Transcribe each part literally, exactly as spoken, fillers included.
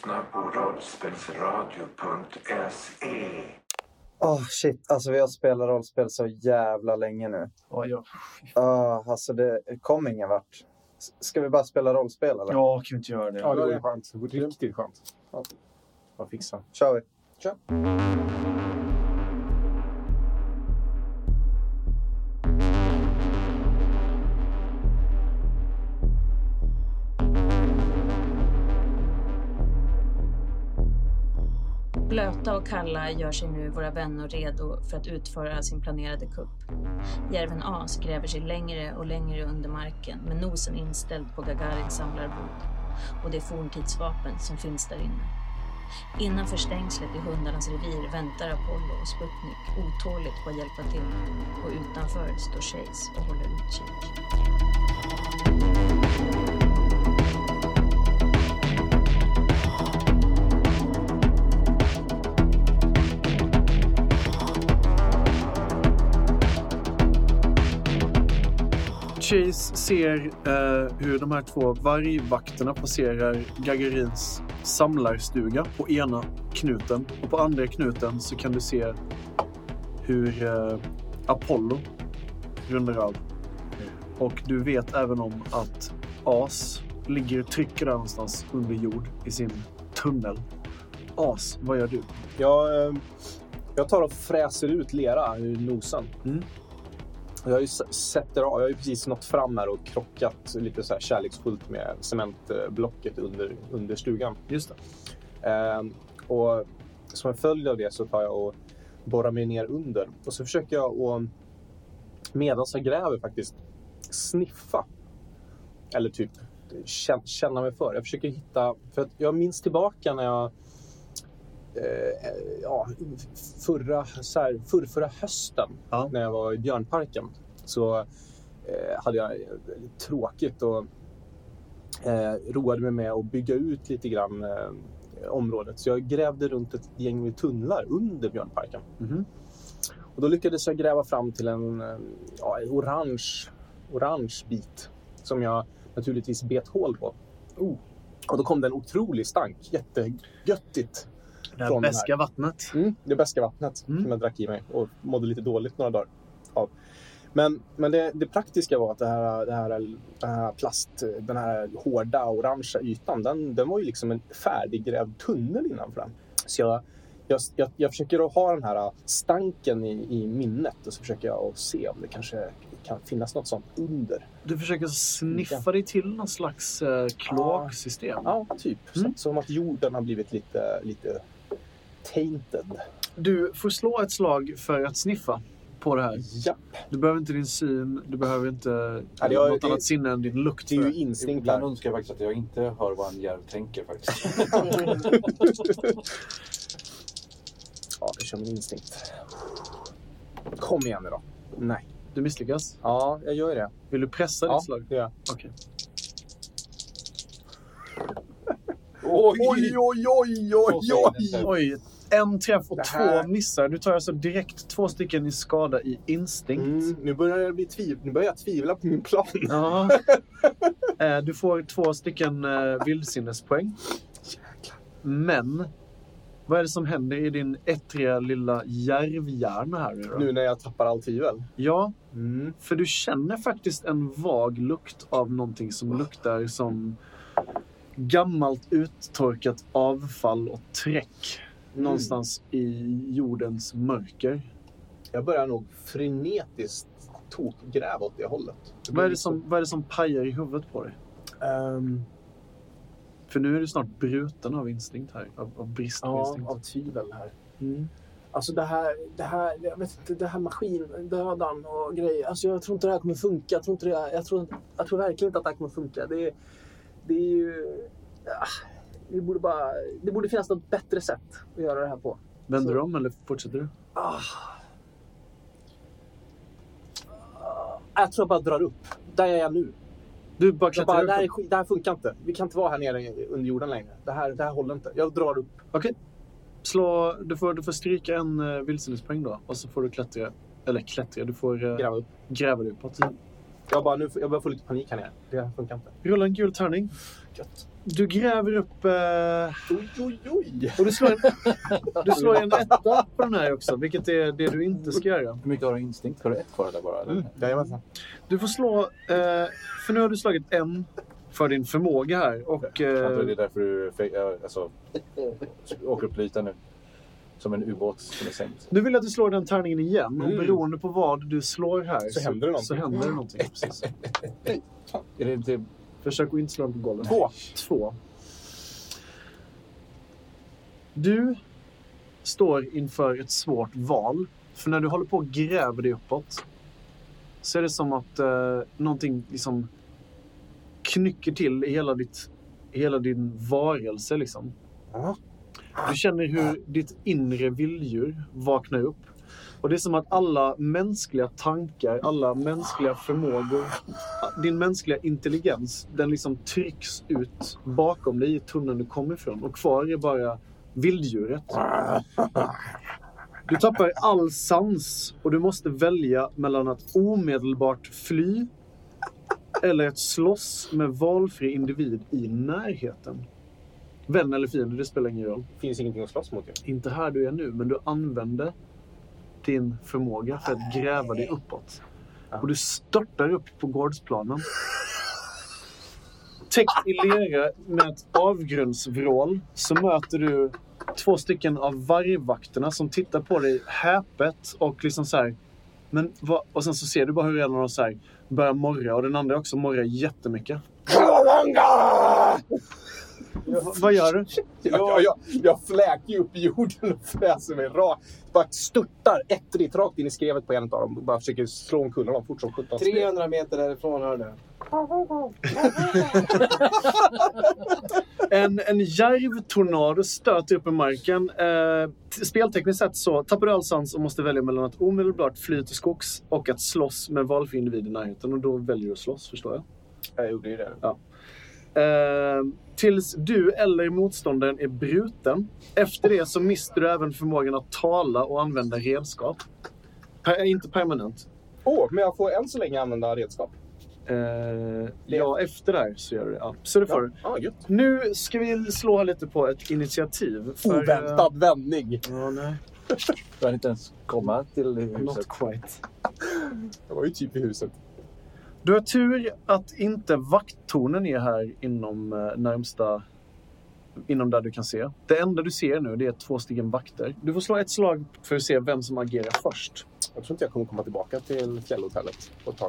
lyssnar på rollspelsradio punkt se. Åh oh, shit, alltså vi har spelat rollspel så jävla länge nu. Oh, ja. uh, Alltså det kom ingen vart. Ska vi bara spela rollspel eller? Ja, kan vi inte göra det? Ja, det vore skönt. Det vore riktigt skönt. Ja, bara fixa. Kör vi. Kör. Blöta och kalla gör sig nu våra vänner redo för att utföra sin planerade kupp. Järven As gräver sig längre och längre under marken med nosen inställd på Gagarins samlarbod och det forntidsvapen som finns där inne. Innanför stängslet i hundarnas revir väntar Apollo och Sputnik otåligt på att hjälpa till och utanför står Chase och håller utkik. Chase ser eh, hur de här två vargvakterna passerar Gagarins samlarstuga på ena knuten. Och på andra knuten så kan du se hur eh, Apollo rundar av. Och du vet även om att As ligger och trycker där någonstans under jord i sin tunnel. As, vad gör du? Jag, jag tar och fräser ut lera ur nosen. Mm. Jag har ju sett det, jag har ju precis nått fram här och krockat lite så här kärleksfullt med cementblocket under, under stugan. Just det. Eh, och som en följd av det så tar jag och borrar mig ner under. Och så försöker jag att, medan jag gräver faktiskt, sniffa. Eller typ känna mig för. Jag försöker hitta, för att jag minns tillbaka när jag eh, ja, förra, så här, förra, förra hösten ja. när jag var i Björnparken så eh, hade jag tråkigt och eh, roade mig med att bygga ut lite grann eh, området. Så jag grävde runt ett gäng med tunnlar under Björnparken. Mm-hmm. Och då lyckades jag gräva fram till en, ja, en orange, orange bit som jag naturligtvis bet hål på. Oh. Och då kom det en otrolig stank, jättegöttigt. Det här bäska vattnet. Mm, det bäska vattnet mm. som jag drack i mig och mådde lite dåligt några dagar av. Men, men det, det praktiska var att det här, det här, det här plast, den här hårda orangea ytan, den, den var ju liksom en färdiggrävd tunnel innanför den. Så jag, jag, jag, jag försöker att ha den här stanken i, i minnet och så försöker jag att se om det kanske kan finnas något sånt under. Du försöker sniffa dig till någon slags eh, kloaksystem. Ja, ja typ. Mm. Så, som att jorden har blivit lite, lite tainted. Du får slå ett slag för att sniffa på det här. Japp. Du behöver inte din syn, du behöver inte ja, jag, något det, annat sinne än din lukt. Det är ju instinkt. Ibland önskar jag faktiskt att jag inte hör vad en järv tänker faktiskt. Ja, jag kör min instinkt. Kom igen nu då. Nej. Du misslyckas? Ja, jag gör det. Vill du pressa ja, ditt slag? Ja, okej. Oj, oj, oj, oj, oj, oj. En träff och här... två missar. Du tar alltså direkt två stycken i skada i instinkt. Mm, nu börjar jag bli tviv... Nu börjar jag tvivla på min plan. Ja. Du får två stycken vildsinnespoäng. Jäklar. Men vad är det som händer i din ettriga lilla järvhjärna här nu då? Nu när jag tappar all tvivel? Ja, mm. för du känner faktiskt en vag lukt av någonting som luktar som gammalt uttorkat avfall och träck. Mm. Någonstans i jordens mörker. Jag börjar nog frenetiskt tokgräva åt det hållet. Det vad, är det som, vad är det som pajar i huvudet på dig? Um... För nu är du snart bruten av instinkt här. Av, av brist på ja, instinkt. av tvivel här. Mm. Alltså det här, det här, jag vet inte, det här maskindödan och grejer. Alltså jag tror inte det här kommer funka. Jag tror, inte det här, jag tror, jag tror verkligen inte att det här kommer funka. Det är, det är ju... Ja, det, borde bara, det borde finnas något bättre sätt att göra det här på. Vänder Så. du om eller fortsätter du? Ah. Jag tror jag bara drar upp. Där är jag nu. Du bara klättrar bara, upp? Det här, är, det här funkar inte. Vi kan inte vara här nere under jorden längre. Det här, det här håller inte. Jag drar upp. Okej. Okay. Slå, du, får, du får stryka en uh, vildsinnespoäng då. Och så får du klättra. Eller klättra. Du får uh, gräva upp. Gräva dig uppåt. Jag, bara, nu, jag börjar få lite panik här nere. Det funkar inte. Rulla en gul tärning. Gött. Du gräver upp... Eh... Oj, oj, oj. Och du slår, en, du slår en etta på den här också, vilket är det du inte ska göra. Hur mycket har du instinkt? Har du ett kvar där bara? Eller? Mm, jajamensan. Du får slå... Eh, för nu har du slagit en för din förmåga här. Och, eh, Jag tror det är därför du fe- alltså, åker upp till ytan nu. Som en ubåt som är sänkt. nu vill jag att du slår den tärningen igen. Mm. Och beroende på vad du slår här Så händer det någonting. Så händer det någonting. Precis. Är det inte... Försök att inte slå den på golvet. Två. Två. Du står inför ett svårt val. För när du håller på och gräver dig uppåt så är det som att eh, någonting liksom knycker till i hela, ditt, i hela din varelse. Liksom. Ja. Du känner hur ditt inre vilddjur vaknar upp. Och det är som att alla mänskliga tankar, alla mänskliga förmågor, din mänskliga intelligens, den liksom trycks ut bakom dig i tunneln du kommer ifrån. Och kvar är bara vilddjuret. Du tappar all sans och du måste välja mellan att omedelbart fly eller att slåss med valfri individ i närheten. Vän eller fiende, det spelar ingen roll. Det finns ingenting att slåss mot. Ju. Inte här du är nu, men du använder din förmåga för att gräva dig uppåt. Och du störtar upp på gårdsplanen. Täckt i lera med ett avgrundsvrål så möter du två stycken av vargvakterna som tittar på dig häpet och liksom så här. Men vad? Och sen så ser du bara hur en av dem så här börjar morra och den andra också morrar jättemycket. Ja, vad gör du? Jag, jag, jag, jag fläker ju upp i jorden och fräser mig rakt. Bara störtar ettrigt rakt in i skrevet på en av dem. Bara försöker slå en kulla dem fort som sjutton. trehundra meter därifrån hör du. En, en järvtornado stöter upp i marken. Eh, speltekniskt sett så tappar du all sans och måste välja mellan att omedelbart fly till skogs och att slåss med valfri individ i närheten. Och då väljer du att slåss, förstår jag. Jag gjorde ju det. Ja. Eh, tills du eller motståndaren är bruten. Efter det så mister du även förmågan att tala och använda redskap. Per, inte permanent. Åh, oh, men jag får än så länge använda redskap. Eh, ja, efter det här så gör du det. Ja, så det får du. Ja, ah, gött. Nu ska vi slå lite på ett initiativ. För, Oväntad uh, vändning. Ja, nej. Du har inte ens komma till huset. Not quite. Jag var ju typ i huset. Du har tur att inte vakttornen är här inom uh, närmsta... Inom där du kan se. Det enda du ser nu det är två stycken vakter. Du får slå ett slag för att se vem som agerar först. Jag tror inte jag kommer komma tillbaka till fjällhotellet på ett tag.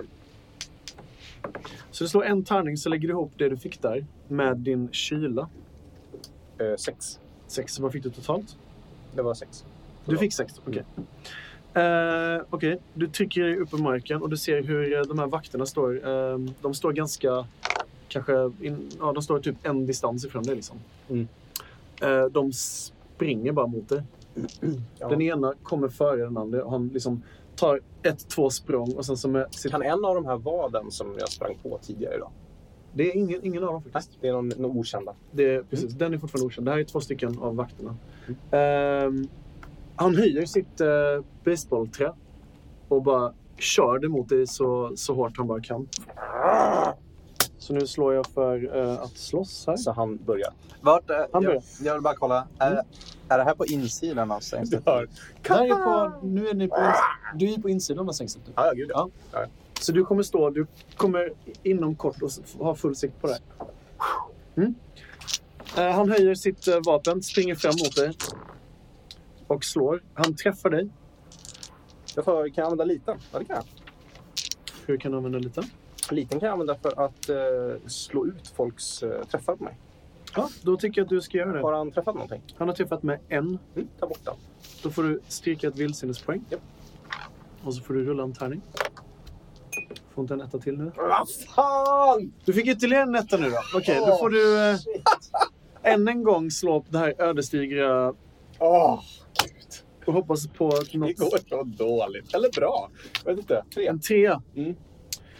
Så du slår en tärning så lägger du ihop det du fick där med din kyla. Eh, sex. Sex, vad fick du totalt? Det var sex. Du fick sex, okej. Okay. Uh, okej, okay. Du trycker dig upp i marken och du ser hur de här vakterna står. Uh, de står ganska, kanske, in, ja, de står typ en distans ifrån dig liksom. Mm. Uh, de springer bara mot dig. Ja. Den ena kommer före den andra. Han liksom tar ett, två språng och sen så med sitt... Kan en av de här vara den som jag sprang på tidigare idag? Det är ingen, ingen av dem faktiskt. Nej, det är någon, någon okända. Det är, precis, mm. Den är fortfarande okänd. Det här är två stycken av vakterna. Mm. Uh, han höjer sitt uh, baseballträ och bara kör det mot dig så, så hårt han bara kan. Så nu slår jag för uh, att slåss här. Så han börjar. Vart, äh, Han börjar. jag, jag vill bara kolla. Är, Mm. är det här på insidan av Sängstedt? Du hör. Där är på, nu är ni på, ins- du är på insidan av Sängstedt. Ja, gud ja. Ja. Ja. Så du kommer stå, du kommer inom kort och ha full sikt på det. Mm. Uh, han höjer sitt uh, vapen, springer fram mot dig. Och slår. Han träffar dig. Jag får, kan jag använda liten? Ja, det kan jag. Hur kan du använda lite? Liten kan jag använda för att eh, slå ut folks eh, träffar på mig. Ja, då tycker jag att du ska göra det. Har han träffat någonting? Han har träffat med en. Mm, ta bort den. Då får du stryka ett vildsinnespoäng. Japp. Och så får du rulla en tärning. Får inte en etta till nu. Vad fan! Du fick ytterligare en etta nu då. Okej, okay, då får du eh, än en gång slå på det här ödesdigra... Åh, oh, gud. Och hoppas på att något... Det går så dåligt. Eller bra. Jag vet inte. Tre. En trea. Mm.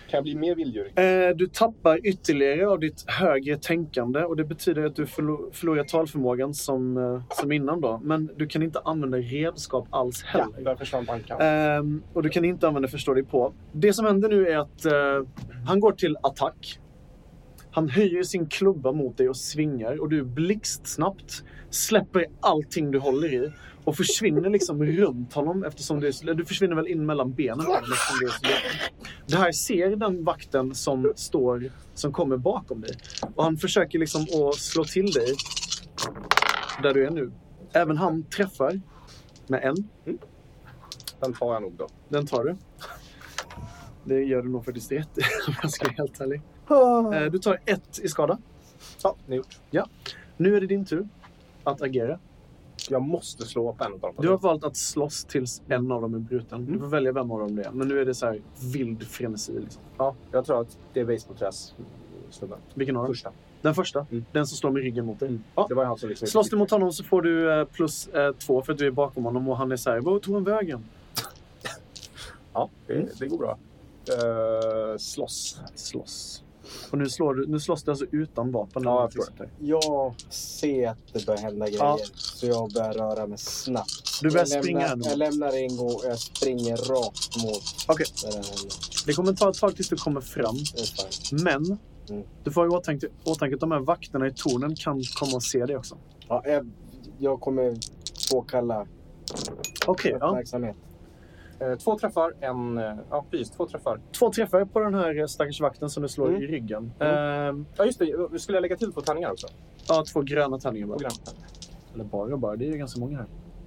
Kan jag bli mer vilddjurig? Eh, du tappar ytterligare av ditt högre tänkande och det betyder att du förlo- förlorar talförmågan som, eh, som innan då. Men du kan inte använda redskap alls Ja, heller. där försvann bankan. Ehm, och du kan inte använda förstå dig på. Det som händer nu är att eh, han går till attack. Han höjer sin klubba mot dig och svingar och du blixtsnabbt släpper allting du håller i och försvinner liksom runt honom eftersom du, är, du försvinner väl in mellan benen på honom eftersom det är så liten. Det här ser den vakten som står som kommer bakom dig och han försöker liksom att slå till dig där du är nu. Även han träffar med en. Mm. Den tar jag nog då. Den tar du. Det gör du nog faktiskt rätt om jag ska vara helt ärlig. Eh, Du tar ett i skada. Ja, det är gjort. Ja. Nu är det din tur att agera. Jag måste slå upp en av dem. Du har valt att slåss tills en av dem är bruten. Du får välja vem av dem det är. Men nu är det så här vild frenesi. Liksom. Ja, jag tror att det är baseballträs snubben. Vilken av dem? Första. Den första. Mm. Den som står med ryggen mot dig. Mm. Ja. Det var han som liksom... Slåss du mot honom så får du eh, plus eh, två för att du är bakom honom. Och han är så här, vad tog han vägen? Ja, det, Mm. det går bra. Uh, slåss. Slåss. Och nu, slår du, nu slåss du alltså utan vapen. Ja, eller jag förstår. sånt där. Jag ser att det börjar hända grejer. Ja. Så jag börjar röra mig snabbt. Du börjar jag springa lämnar, här nu. Jag lämnar en gång och jag springer rakt mot Okej. där den händer. Det kommer ta ett tag tills du kommer fram. Det är fine. Men Mm. du får i åtanke, åtanke att de här vakterna i tornen kan komma och se dig också. Ja, jag, jag kommer påkalla Okej, ja. uppmärksamhet. Uh, två träffar, en... Uh, ja, precis. Två träffar. Två träffar på den här stackars vakten som du slår Mm. i ryggen. Mm. Ehm, Ja, just det. Vi skulle lägga till på tärningar också. ja, två gröna tärningar bara. Program. Eller bara bara, det är ju ganska många här.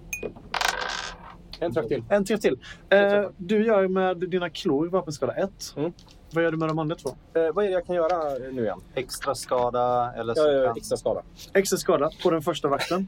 En träff till. En träff till. Eh, du gör med dina klor vapenskada ett. Mm. Vad gör du med de andra två? Uh, vad är det jag kan göra nu igen? Extra skada eller så Jag gör kan... extra skada. Extra skada på den första vakten.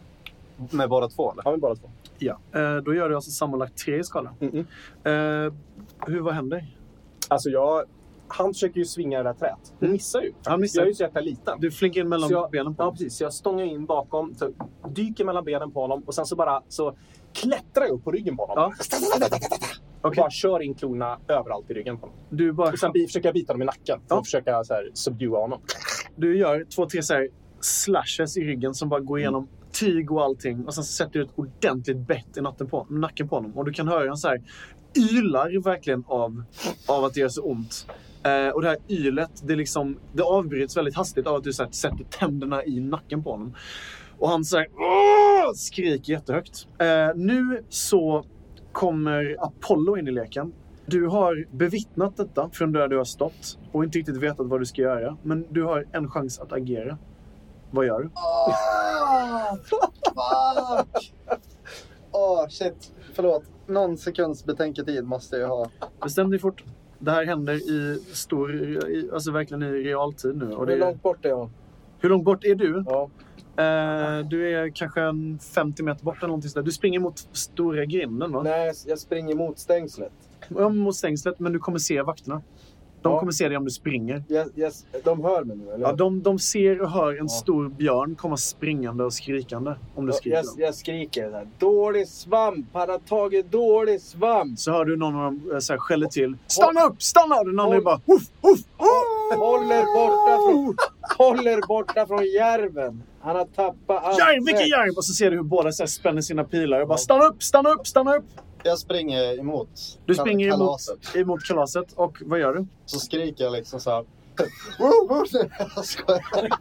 Med båda två eller? Ja, men bara två. Ja. Eh, då gör du alltså sammanlagt tre i skada. Mm-mm. Eh, hur, vad händer? Alltså jag... Han försöker ju svinga det där träet. Han missar ju. Han missar. Jag är ju så jäkla liten. Du flinkar in mellan Så jag, benen på Ja, honom. precis. Så jag stångar in bakom, så dyker mellan benen på honom och sen så bara så klättrar jag upp på ryggen på honom. Ja. Och Okej. bara kör in klorna överallt i ryggen på honom. Du, bara, Och sen bi- försöker jag bita dem i nacken för Ja. att försöka så här, subdua honom. du gör två, tre så här slashes i ryggen som bara går igenom tyg och allting. Och sen så sätter du ett ordentligt bett i natten på, nacken på honom. Och du kan höra en så här ylar verkligen av, av att det gör så ont. Eh, och det här ylet, det, liksom, det avbryts väldigt hastigt av att du så här, sätter tänderna i nacken på honom. Och han så här, "Åh!" skriker jättehögt. Eh, nu så kommer Apollo in i leken. Du har bevittnat detta från där du har stått och inte riktigt vetat vad du ska göra. Men du har en chans att agera. Vad gör du? Åh, fuck! Åh, shit. Förlåt. Någon sekunds betänketid måste jag ha. Bestäm dig fort. Det här händer i stor, i, alltså verkligen i realtid nu. Och det, Hur långt bort är jag? hur långt bort är du? Ja. Eh, du är kanske en femtio meter bort eller någonting sådär. Du springer mot stora grinden, va? Nej, jag springer mot stängslet. Ja, mot stängslet, men du kommer se vakterna. De Ja. kommer se dig om du springer. Jag, jag, de hör mig nu, eller? Ja, de, de ser och hör en Ja. stor björn komma springande och skrikande om du Ja, skriker. jag, jag skriker så här. Dålig svamp! Han har tagit dålig svamp! Så hör du någon av dem eh, så här, skäller till. Stanna upp! Stanna! Och den andra är Håll- bara... Uff, uff, uff. Håller borta från, håller borta från järven. Han har tappat allt. Järv! Vilken järv! Och så ser du hur båda så här, spänner sina pilar och bara stanna upp! Stanna upp! Stanna upp! Jag springer emot Du springer emot, kalaset. emot kalaset. Och vad gör du? Så skriker jag liksom så här. Jag skojar.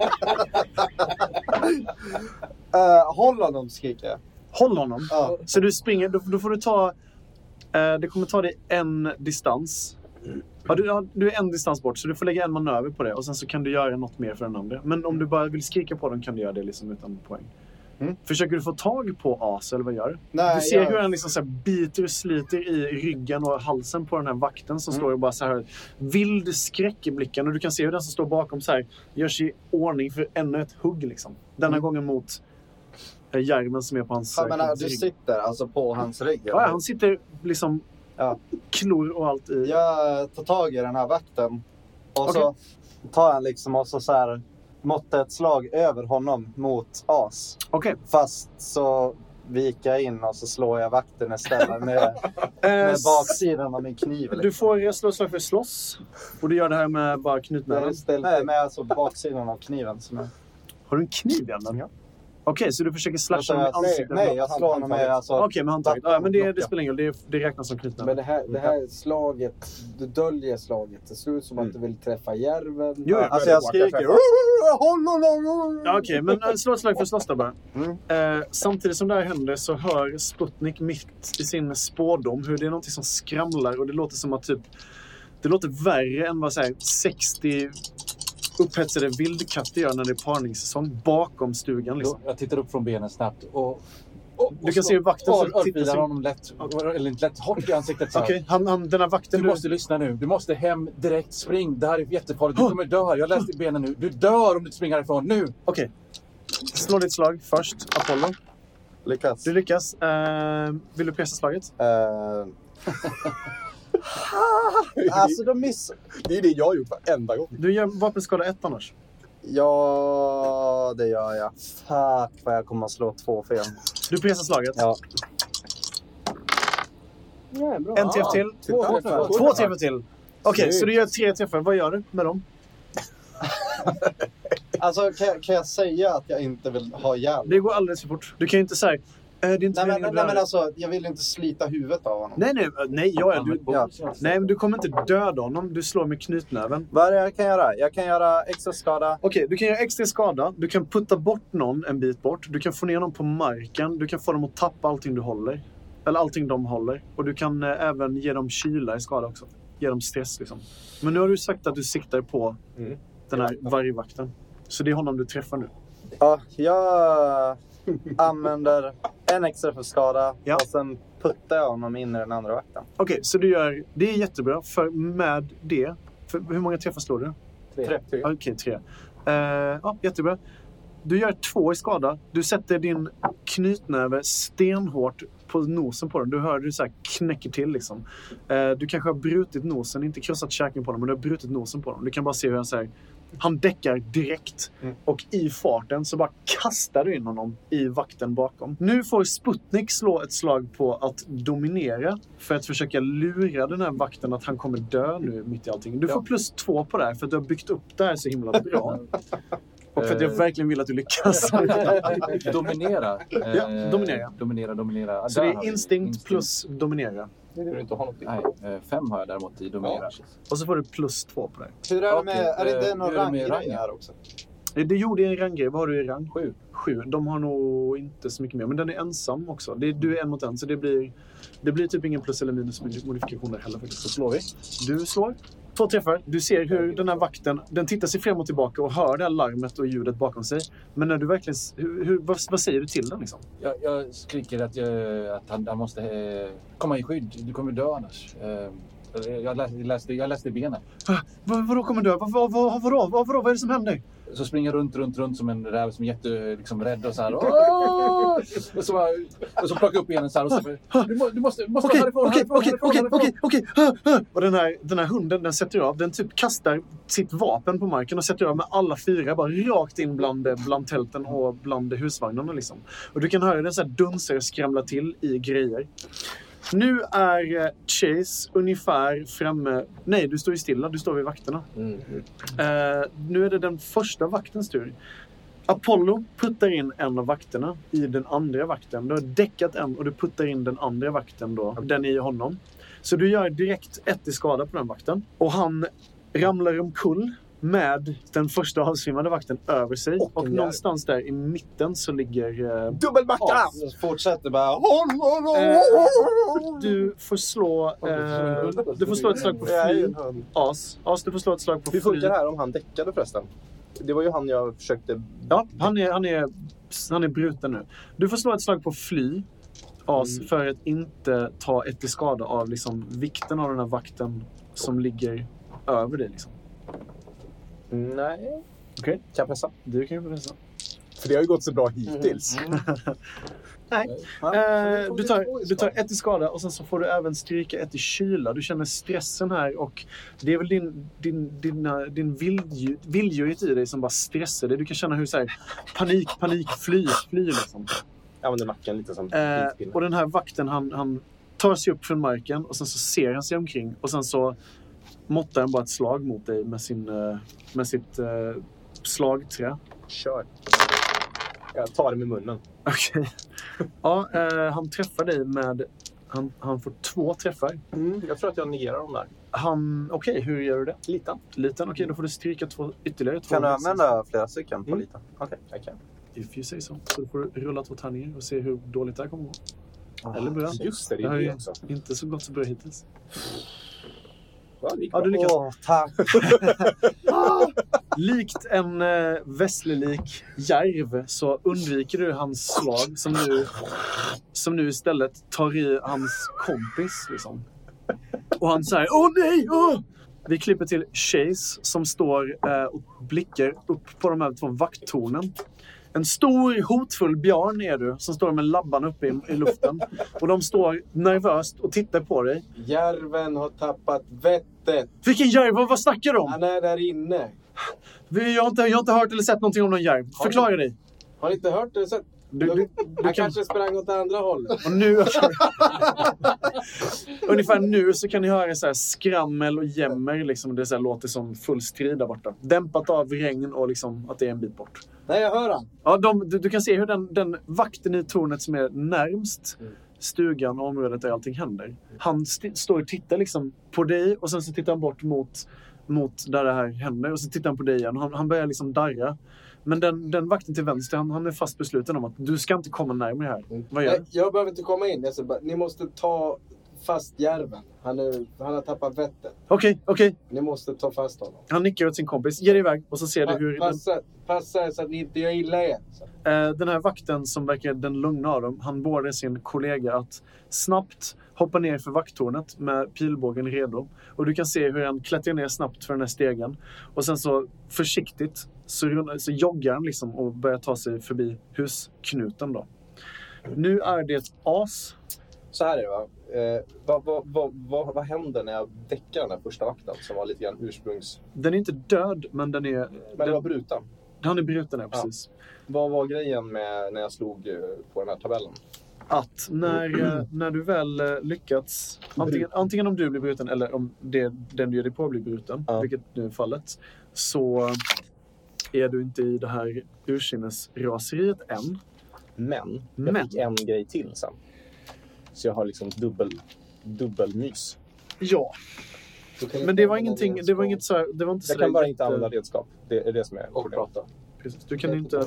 uh, håll honom, skriker jag. Håll honom. Ja. Så du springer, då, då får du ta... Eh, det kommer ta dig en distans. Ja, du, ja, du är en distans bort, så du får lägga en manöver på det. Och sen så kan du göra något mer för den andra. Men om du bara vill skrika på den kan du göra det liksom utan poäng. Mm. Försöker du få tag på As eller vad gör du? Nej, Du ser jag- hur han liksom så här biter och sliter i ryggen och halsen på den här vakten som Mm. står och bara så här vild skräck i blicken. Och du kan se hur den som står bakom så här gör sig i ordning för ännu ett hugg liksom. Denna Mm. gången mot eh, järven som är på hans Jag eh, menar, hans du rygg. sitter alltså på hans rygg. Ja, ja, han sitter liksom Ja. klor och allt i. Jag tar tag i den här vakten. Och Okej. så tar han liksom och så, så här måtte ett slag över honom mot As. Okej, Fast så vika in och så slår jag vakten istället med, med baksidan av min kniv. Liksom. Du får slå slag för slåss. Och du gör det här med bara knutnäven. Nej, med alltså baksidan av kniven. Som är... Har du en kniv i handen? Ja. Okej, okay, så du försöker slasha med ansiktet? Nej, nej, jag slår honom med alltså... Okej, okay, med handtaget. Ja, men det, det spelar ingen roll. Det, det räknas som knutnäven. Men det här, det här slaget, du döljer slaget. Det ser ut som mm. att du vill träffa järven. Jo, alltså jag skriker. Okej, okay, men slå ett slag för slåss då bara. Mm. Eh, samtidigt som det här händer så hör Sputnik mitt i sin spårdom hur det är något som skramlar. Och det låter som att typ... Det låter värre än vad så här, sextio... upphetsade vildkatter gör när det är parningssäsong bakom stugan. Liksom. Jag tittar upp från benen snabbt och... och du kan se hur vakten så tittar sig... honom lätt, eller inte lätt, hårt i ansiktet. Okej, okay, han, han, den här vakten... Du, du måste lyssna nu. Du måste hem direkt. Spring. Det här är jättefarligt. Du kommer dö. Jag läste i benen nu. Du dör om du inte springer härifrån. Nu! Okej. Okay. Slå ditt slag först, Apollo. Lyckas. Du lyckas. Uh, vill du pressa slaget? Uh... alltså de missar. Det är det jag har gjort varenda gång. Du gör vapenskada ett annars. Ja, det gör jag. Fuck vad jag kommer att slå två fel. Du pressar slaget? Ja. Ja, bra. En träff till. Två träffar. Två träffar till. Okej, okay, så du gör tre träffar. Vad gör du med dem? Alltså, kan, kan jag säga att jag inte vill ha hjälp? Det går alldeles för fort. Du kan ju inte säga... Äh, det är inte nej, men, nej men alltså, jag vill inte slita huvudet av honom. Nej, nej, nej, jag är, du, ja. nej men du kommer inte döda honom. Du slår med knutnäven. Vad är det jag kan göra? Jag kan göra extra skada. Okej, okay, du kan göra extra skada. Du kan putta bort någon en bit bort. Du kan få ner dem på marken. Du kan få dem att tappa allting du håller. Eller allting de håller. Och du kan eh, även ge dem kyla i skada också. Ge dem stress liksom. Men nu har du sagt att du siktar på mm. den här vargvakten. Så det är honom du träffar nu. Ja, jag... använder en extra för skada ja. och sen puttar jag honom in i den andra vakten. Okej, okay, så du gör... Det är jättebra, för med det... För hur många träffar slår du? Tre. tre. Okej, okay, tre. Uh, ja, jättebra. Du gör två i skada. Du sätter din knytnäve stenhårt på nosen på den. Du hör hur du så här knäcker till liksom. Uh, du kanske har brutit nosen, inte krossat käken på den, men du har brutit nosen på den. Du kan bara se hur han säger... Han däckar direkt mm. och i farten så bara kastar du in honom i vakten bakom. Nu får Sputnik slå ett slag på att dominera för att försöka lura den här vakten att han kommer dö nu mitt i allting. Du får plus två på det här för att du har byggt upp det här så himla bra. Och för att jag verkligen vill att du lyckas. Dominera. Ja, dominera. Dominera, dominera. Så det är instinkt plus dominera. Du inte ha något. Nej, fem har jag däremot i dominera. Ja. Och så får du plus två på det. Hur är det med, okay. är det inte någon ranggrej här också? Det gjorde en ranggrej. Vad har du i rang? Sju. Sju. De har nog inte så mycket mer. Men den är ensam också. Det är, du är en mot en. Så det blir, det blir typ ingen plus eller minus modifikationer heller faktiskt. Så slår vi. Du slår. Två träffar. Du ser hur den här vakten, den tittar sig fram och tillbaka och hör det här larmet och ljudet bakom sig. Men när du verkligen, hur, hur, vad, vad säger du till den liksom? Jag, jag skriker att, jag, att han, han måste eh, komma i skydd. Du kommer dö annars. Eh, jag, läste, jag, läste, jag läste benen. Ah, vad, vadå kommer dö? Vad, vad, vad, vadå? Vad, vadå? Vad är det som händer? Så springer runt, runt, runt som en räv som är jätte, liksom, rädd och så här. och, så, och så plockar upp benen så här. Och så, du, må, du måste, måste okej, härifrån, okej, härifrån, okej, härifrån, okej, härifrån. okej, okej. Och den här, den här hunden, den sätter av. Den typ kastar sitt vapen på marken och sätter av med alla fyra. Bara rakt in bland, bland tälten och bland husvagnarna liksom. Och du kan höra den så här dunser skramla till i grejer. Nu är Chase ungefär framme... Nej, du står ju stilla. Du står vid vakterna. Mm. Uh, nu är det den första vaktens tur. Apollo puttar in en av vakterna i den andra vakten. Du har däckat en och du puttar in den andra vakten då. Okay. Den i honom. Så du gör direkt ett i skada på den vakten. Och han ramlar omkull med den första avsvimmade vakten över sig. Och, och någonstans där i mitten så ligger... Uh, Dubbelbacka! Fortsätter bara... Uh, du får slå... Uh, du får slå ett slag på fly. As. As, du får slå ett slag på fly. Hur funkar det här om han däckade förresten? Det var ju han jag försökte... Ja, han är, han är, han är bruten nu. Du får slå ett slag på fly. As, mm. för att inte ta ett i skada av liksom, vikten av den här vakten som ligger över dig liksom. Nej. Okej. Okay. Kan jag pressa? Du kan ju pressa. För det har ju gått så bra hittills. Mm. Nej. Eh, du, tar, du tar ett i skada och sen så får du även stryka ett i kyla. Du känner stressen här och det är väl din, din, dina, din vilddjuret i dig som bara stressar dig. Du kan känna hur så här, panik, panik, fly, fly liksom. Jag använder nacken lite som Eh, bitpinne. och den här vakten, han, han tar sig upp från marken och sen så ser han sig omkring. Och sen så måttar han bara ett slag mot dig med, sin, eh, med sitt eh, slagträ. Kör. Jag tar det med munnen. Okej. Ja, eh, han träffar dig med... Han, han får två träffar. Mm, jag tror att jag negerar dem där. Han... Okej, okay, hur gör du det? Liten. Liten, okej. Okay, då får du stryka två, ytterligare två. Kan du använda flera stycken på Mm. liten? Okej, Jag kan. If you say so. Så då får du rulla två tärningar och se hur dåligt det här kommer att gå. Eller bra. Just det, det Det är här det är också. inte så gott så bra hittills. Ja, det gick Ja, bra. du lyckas. Åh, tack! Ah! Likt en eh, västlig järv så undviker du hans slag som nu, som nu istället tar i hans kompis. Liksom. Och han säger, åh nej! Åh! Vi klipper till Chase som står eh, och blickar upp på de här två vakttornen. En stor, hotfull björn är du som står med labbarna uppe i, i luften. Och de står nervöst och tittar på dig. Järven har tappat vettet. Vilken järv? Vad, vad snackar du om? Han är där inne. Vi, jag, har inte, jag har inte hört eller sett någonting om någon järv. Förklara dig. Har ni inte hört det? Så... Du, du, du Han kan... kanske sprang åt andra hållet. Och nu... Ungefär nu så kan ni höra så här skrammel och jämmer. Liksom, det så här låter som full strid där borta. Dämpat av regn och liksom att det är en bit bort. Nej, jag hör han. Ja, de, du, du kan se hur den, den vakten i tornet som är närmst stugan och området där allting händer. Han st- står och tittar liksom på dig och sen så tittar han bort mot, mot där det här händer. Och så tittar han på dig igen och han, han börjar liksom darra. Men den, den vakten till vänster, han, han är fast besluten om att du ska inte komma närmare här. Vad gör Nej, du? jag behöver inte komma in. Jag säger bara, ni måste ta fast järven. Han, är, han har tappat vettet. Okej, okej. Ni måste ta fast honom. Han nickar åt sin kompis. Ge dig iväg och så ser du hur... Den, Passa, passa så att ni inte gör illa er. eh, den här vakten som verkar den lugna av dem, han beordrar sin kollega att snabbt hoppa ner för vakttornet med pilbågen redo. Och du kan se hur han klättrar ner snabbt för den här stegen. Och sen så försiktigt så, rund- så joggar han liksom och börjar ta sig förbi husknuten då. Nu är det ett as. Så här är det va. Eh, vad, vad, vad, vad, vad händer när jag däckar den här första vakten som var lite grann ursprungs... Den är inte död, men den är... Men det den, var bruten. han är bruten här, precis. Vad var grejen med när jag slog eh, på den här tabellen? Att när, eh, när du väl eh, lyckats, antingen, antingen om du blir bruten eller om det, den du ger dig på blir bruten, Ja. vilket nu är fallet, så är du inte i det här ursinnesraseriet än. Men jag Men. fick en grej till sen. Så jag har liksom dubbel, dubbelmys. Ja, Du kan inte men det var använda ingenting, det redskap var inget så här, det var inte så Jag kan där bara jätte- inte använda redskap. Det är det som är och problemet. prata. Precis, du kan inte...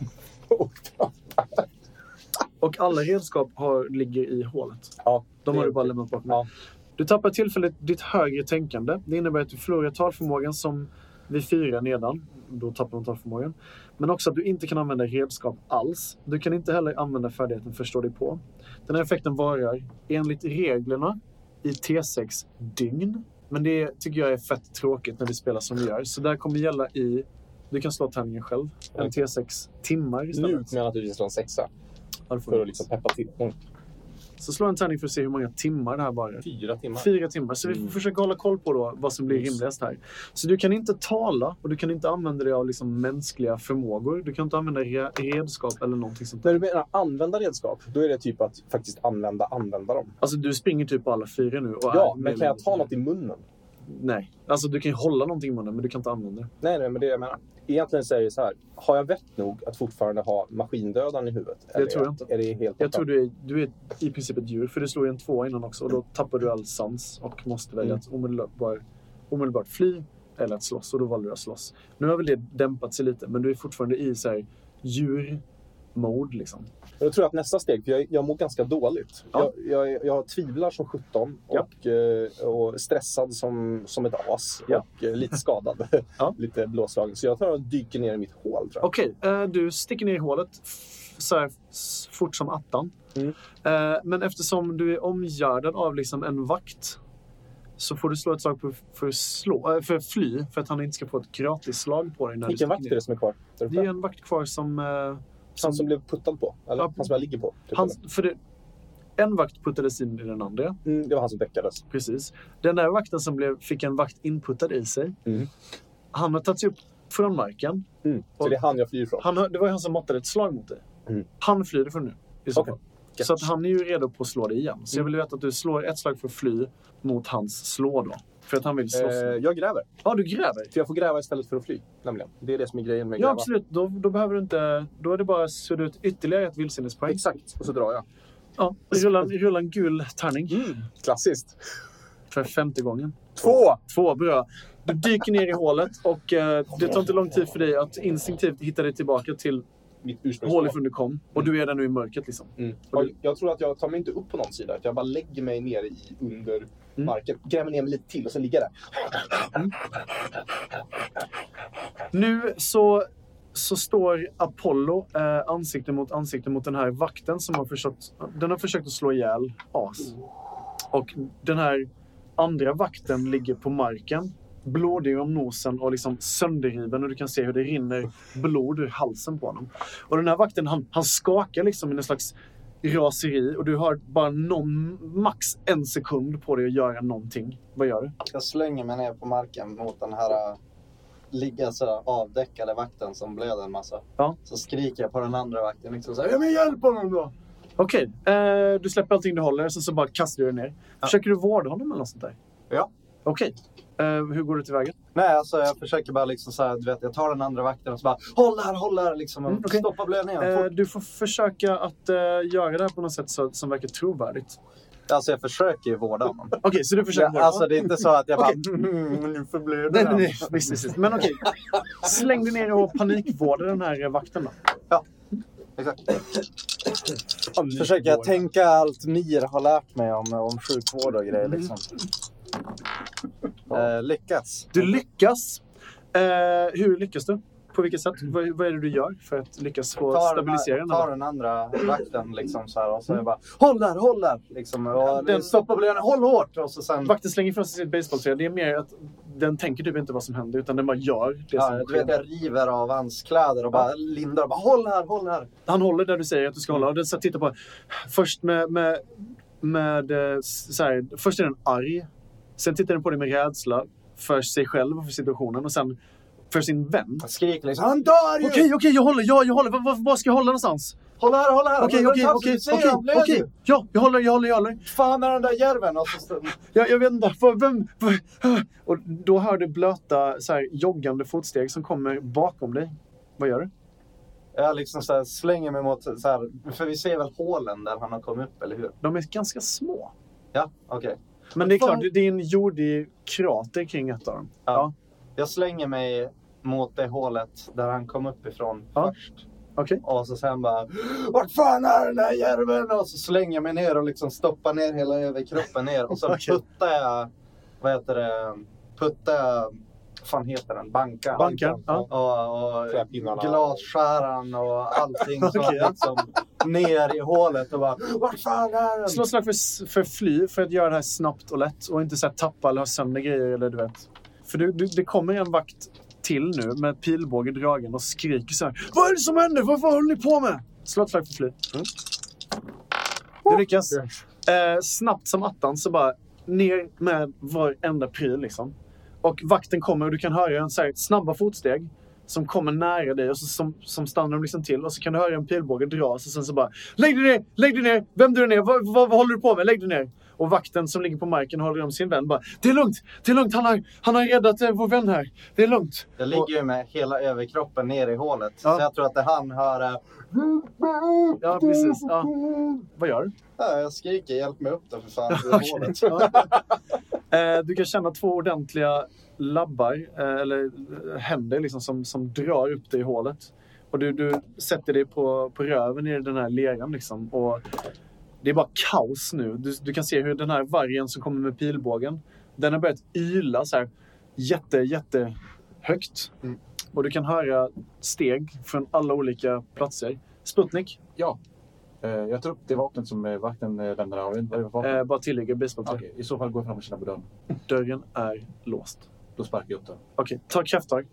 Och alla redskap har, ligger i hålet. Ja, De har det- du bara lämnat bakom. Ja. Du tappar tillfälligt ditt högre tänkande. Det innebär att du förlorar talförmågan som vid fyra nedan. Då tappar man talförmågan. Men också att du inte kan använda redskap alls. Du kan inte heller använda färdigheten förstå dig på. Den här effekten varar enligt reglerna i T sex dygn. Men det tycker jag är fett tråkigt när vi spelar som vi gör. Så där kommer gälla i... Du kan slå tärningen själv. En T sex timmar Nu istället. kommer jag naturligtvis slå en sexa. Ja, det får För du. att liksom peppa till. Mm. Så slå en tärning för att se hur många timmar det här varar. Fyra timmar. Fyra timmar. Så vi får Mm. försöka hålla koll på då vad som blir Just. rimligast här. Så du kan inte tala och du kan inte använda dig av liksom mänskliga förmågor. Du kan inte använda re- redskap eller någonting sånt där. När du menar använda redskap, då är det typ att faktiskt använda, använda dem. Alltså du springer typ på alla fyra nu. Och Ja, är men kan jag ta något i munnen? Nej. Alltså du kan ju hålla någonting i munnen men du kan inte använda det. Nej, nej, men det jag menar. Egentligen säger det så här. Har jag vett nog att fortfarande ha maskindödaren i huvudet? Det tror jag inte. Är det helt Jag borta? tror du är, du är i princip ett djur. För du slår ju en två innan också. Och då tappar du all sans och måste välja Mm. att omedelbart, bara, omedelbart fly eller att slåss. Och då valde du att slåss. Nu har väl det dämpat sig lite. Men du är fortfarande i så här djur-mode liksom. Jag tror att nästa steg, för jag, jag mår ganska dåligt. Ja. Jag, jag, jag tvivlar som sjutton Ja. och, eh, och stressad som, som ett as. Ja. Och eh, lite skadad. Ja. Lite blåslagen. Så jag tar och dyker ner i mitt hål, tror jag. Okej, eh, du sticker ner i hålet f- så här s- fort som attan. Mm. Eh, men eftersom du är omgärdad av liksom en vakt så får du slå ett slag på, för, slå, äh, för fly för att han inte ska få ett gratisslag på dig. När Vilken du vakt sticker är det som är kvar? Där ner. Det är uppe? en vakt kvar som... eh, Han som blev puttad på? Eller Ja. han som jag ligger på? Typ, han, eller? för det, en vakt puttades in i den andra, mm, det var han som däckades. precis. Den där vakten som blev, fick en vakt inputtad i sig, Mm. han har tagit sig upp från marken. Mm. Så Och- det är han jag flyr från? Han, har- det var ju han som måttade ett slag mot dig. Mm. Han flyr från nu. I så Okej. fall. Så att han är ju redo på att slå dig igen. Så jag vill veta att du slår ett slag för att fly mot hans slå då. För att han vill slåss. Eh, jag gräver. Ja, du gräver. För jag får gräva istället för att fly. Nämligen. Det är det som är grejen med att Ja, gräva. absolut. Då, då behöver du inte... Då är det bara att sudda ut ytterligare ett vildsinnespoäng. Exakt. Och så drar jag. Ja, rulla, rulla en gul tärning. Mm. Klassiskt. För femte gången. Två! Två, bra. Du dyker ner i hålet och eh, det tar inte lång tid för dig att instinktivt hitta dig tillbaka till Mitt hålet ursprungsmål. från du kom. Och du är där nu i mörkret liksom. Mm. Och Jag, jag tror att jag tar mig inte upp på någon sida. Utan jag bara lägger mig ner i under Mm. marken. Gräver ner mig lite till och sen ligger där. Nu så, så står Apollo eh, ansikte mot ansikte mot den här vakten som har försökt, den har försökt att slå ihjäl As. Och den här andra vakten ligger på marken, blodig om nosen och liksom sönderriven och du kan se hur det rinner blod ur halsen på honom. Och den här vakten, han, han skakar liksom i en slags raseri och du har bara någon, max en sekund på dig att göra någonting. Vad gör du? Jag slänger mig ner på marken mot den här äh, ligga så här avdäckade vakten som blöder en massa. Ja. Så skriker jag på den andra vakten liksom så här, ja men hjälp honom då! Okej, eh, du släpper allting du håller så, så bara kastar du dig ner. Försöker du vårda honom eller något sånt där? Ja. Okej, eh, hur går du tillväga? Nej, alltså jag försöker bara liksom så här, du vet, jag tar den andra vakten och så bara håll här, håll här liksom och Mm, okej. stoppa blödningen. Eh, fort. du får försöka att eh, göra det här på något sätt så, som verkar trovärdigt. Alltså jag försöker ju vårda honom. Okej, så du försöker Ja, vårda alltså det är inte så att jag bara, Okej. mm, nu förblöder Nej, nej, han. nej. Visst, visst, visst. Men okej. Släng dig ner och panikvårda den här eh, vakten då. Ja, exakt. Försöker jag tänka allt Mir har lärt mig om, om sjukvård och grejer liksom. Eh, lyckats. Du lyckas. Eh, hur lyckas du? På vilket sätt? Vad, vad är det du gör för att lyckas få Tar stabilisera den, den? tar här? den andra vakten liksom så här och så är jag bara håll där, håll där liksom och Den- stoppa blödningen, håll hårt och så sen Vakten slänger ifrån sig sitt basebollträ. Det är mer att den tänker typ inte vad som händer utan den bara gör det ja, som du vet, sker. jag river av hans kläder och bara lindar och bara håll här, håll här. Han håller där du säger att du ska hålla. Och den så tittar på först med, med, med eh, så här, först är den arg. Sen tittar den på dig med rädsla för sig själv och för situationen. Och sen för sin vän. Jag skriker liksom, han dör ju! Okej, okej, jag håller, ja, jag håller. Var, var, var ska jag hålla någonstans? Håll här, håll här! Okej, Håll okej, här, okej, du ser, okej, han blöder okej. ju. Ja, jag håller, jag håller, jag håller. Fan är den där järven? Och så, Jag, jag vet inte, för vem... För, och då hör du blöta, så här, joggande fotsteg som kommer bakom dig. Vad gör du? jag liksom så här slänger mig mot så här, för vi ser väl hålen där han har kommit upp, eller hur? De är ganska små. Ja, okej. Men det är Fan. klart, det- det är en jordig krater kring ett av dem. Ja. Jag slänger mig mot det hålet där han kom upp ifrån Ja. först. Okej. Och så sen bara, vart fan är den där järven? Och så slänger jag mig ner och liksom stoppar ner hela överkroppen ner. Och så Okej. puttar jag, vad heter det, puttar jag, vad fan heter den? Bankan. Bankan, ja. Och, och Träpinnarna. glasskäran och allting så Okej. liksom ner i hålet och bara, vart fan är den? Slå slag för, för fly, för att göra det här snabbt och lätt. Och inte så här tappa eller ha sönder grejer eller du vet. För du, du, det kommer en vakt till nu med pilbåge dragen och skriker så här. Vad är det som händer? Vad, vad håller ni på med? Slå ett slag för fly. Mm. Du lyckas. Eh, snabbt som attan så bara ner med varenda pryl liksom. Och vakten kommer och du kan höra en så här snabba fotsteg som kommer nära dig och så, som, som stannar de liksom till. Och så kan du höra en pilbåge dras och sen så bara lägg dig ner, lägg dig ner, vem du är ner, vad, vad, vad håller du på med, lägg dig ner. Och vakten som ligger på marken håller om sin vän bara, det är lugnt, det är lugnt, han har, han har räddat eh, vår vän här, det är lugnt. Jag ligger ju med hela överkroppen ner i hålet. Ja. Så jag tror att det han hör är... Ja, precis. Ja. Vad gör du? Ja, jag skriker, hjälp mig upp då för fan. ur Okej. hålet. Ja. Eh, du kan känna två ordentliga labbar, eh, eller eh, händer liksom, som, som drar upp dig i hålet. Och du, du sätter dig på, på röven i den här leran liksom. Och det är bara kaos nu. Du, du kan se hur den här vargen som kommer med pilbågen, den har börjat yla så här jätte, jätte högt. Mm. Och du kan höra steg från alla olika platser. Sputnik, Ja. Eh, jag tar upp det vapnet som eh, vakten eh, lämnar av. Vad är det för vapen? eh, bara tillägger basebollträ. Okej, i så fall går jag fram och känner på dörren. Dörren är låst. Då sparkar jag upp den. Okej, ta krafttag.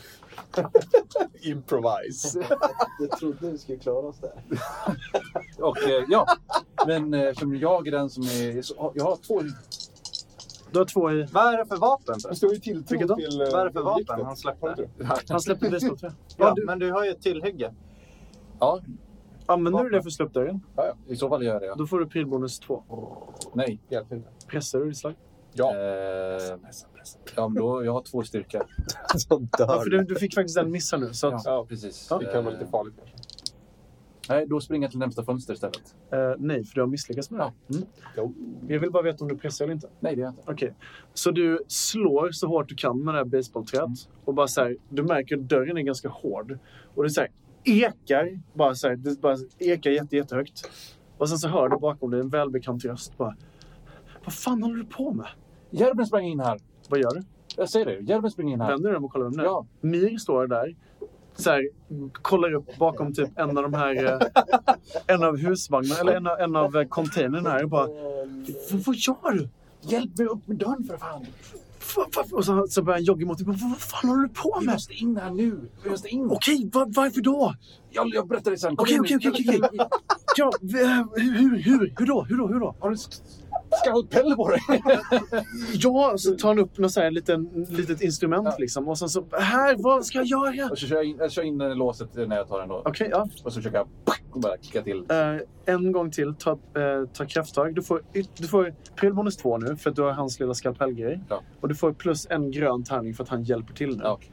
Improvise. Jag trodde vi skulle klara oss där. Och eh, ja, men eh, som jag är den som är... Så, jag har två... Du har två i... Vad är det för vapen? Det står ju tilltro Vilket då? till... eh, Vad är det för vapen giftet. han släppte? Har du inte? Han släpper basebollträ. Ja, Ja, du, men du har ju ett tillhygge. Ja, Använder du det för sluppdörren? Ja, ja. I så fall gör jag det. Ja. Då får du pilbonus två. Nej. Hjälp inte. Pressar du ditt slag? Ja. Eh, pressa, pressa. Ja, men då, jag har två styrka. Så dör Ja, för du, du fick faktiskt en missa nu. Så att, Ja, precis. Ja. Det kan vara lite farligt kanske. Nej, då springer jag till närmsta fönster istället. eh, nej, för du har misslyckats med det. Mm. Jo. Jag vill bara veta om du pressar eller inte. Nej, det är jag inte. Okej. Så du slår så hårt du kan med det här basebollträet. Mm. Och bara så här, du märker att dörren är ganska hård. Och det så här, ekar. Bara så här, det bara ekar jätte, jättehögt. Och sen så hör du bakom dig en välbekant röst. Bara, vad fan håller du på med? Järven sprang in här. Vad gör du? Jag säger det. Järven springer in här. Vänder du dem och kollar dem nu? Ja. Mir står där. Så här, kollar upp bakom typ en av de här eh, en av husvagnarna eller en av, en av containern här och bara, vad gör du? Hjälp mig upp med dörren för fan. Och så, så börjar han jogga mot dig. Vad fan håller du på med? Vi måste in här nu. Vi måste in. Okej, var, varför då? Jag, jag berättar det sen. Okej, okej, okej, okej. Ja, hur, hur, hur, hur då? Hur då? Hur då? Har du skalpell på dig? Ja, så tar han upp något så här liten, litet instrument ja. liksom. Och sen så, här, vad ska jag göra? Och så kör jag in, jag kör in låset när jag tar den då. Okej, okay, ja. Och så försöker jag bara kicka till. Uh, en gång till, ta, uh, ta krafttag. Du får, du får prylbonus två nu för att du har hans lilla skalpellgrej. Ja. Och du får plus en grön tärning för att han hjälper till nu. Ja, okay.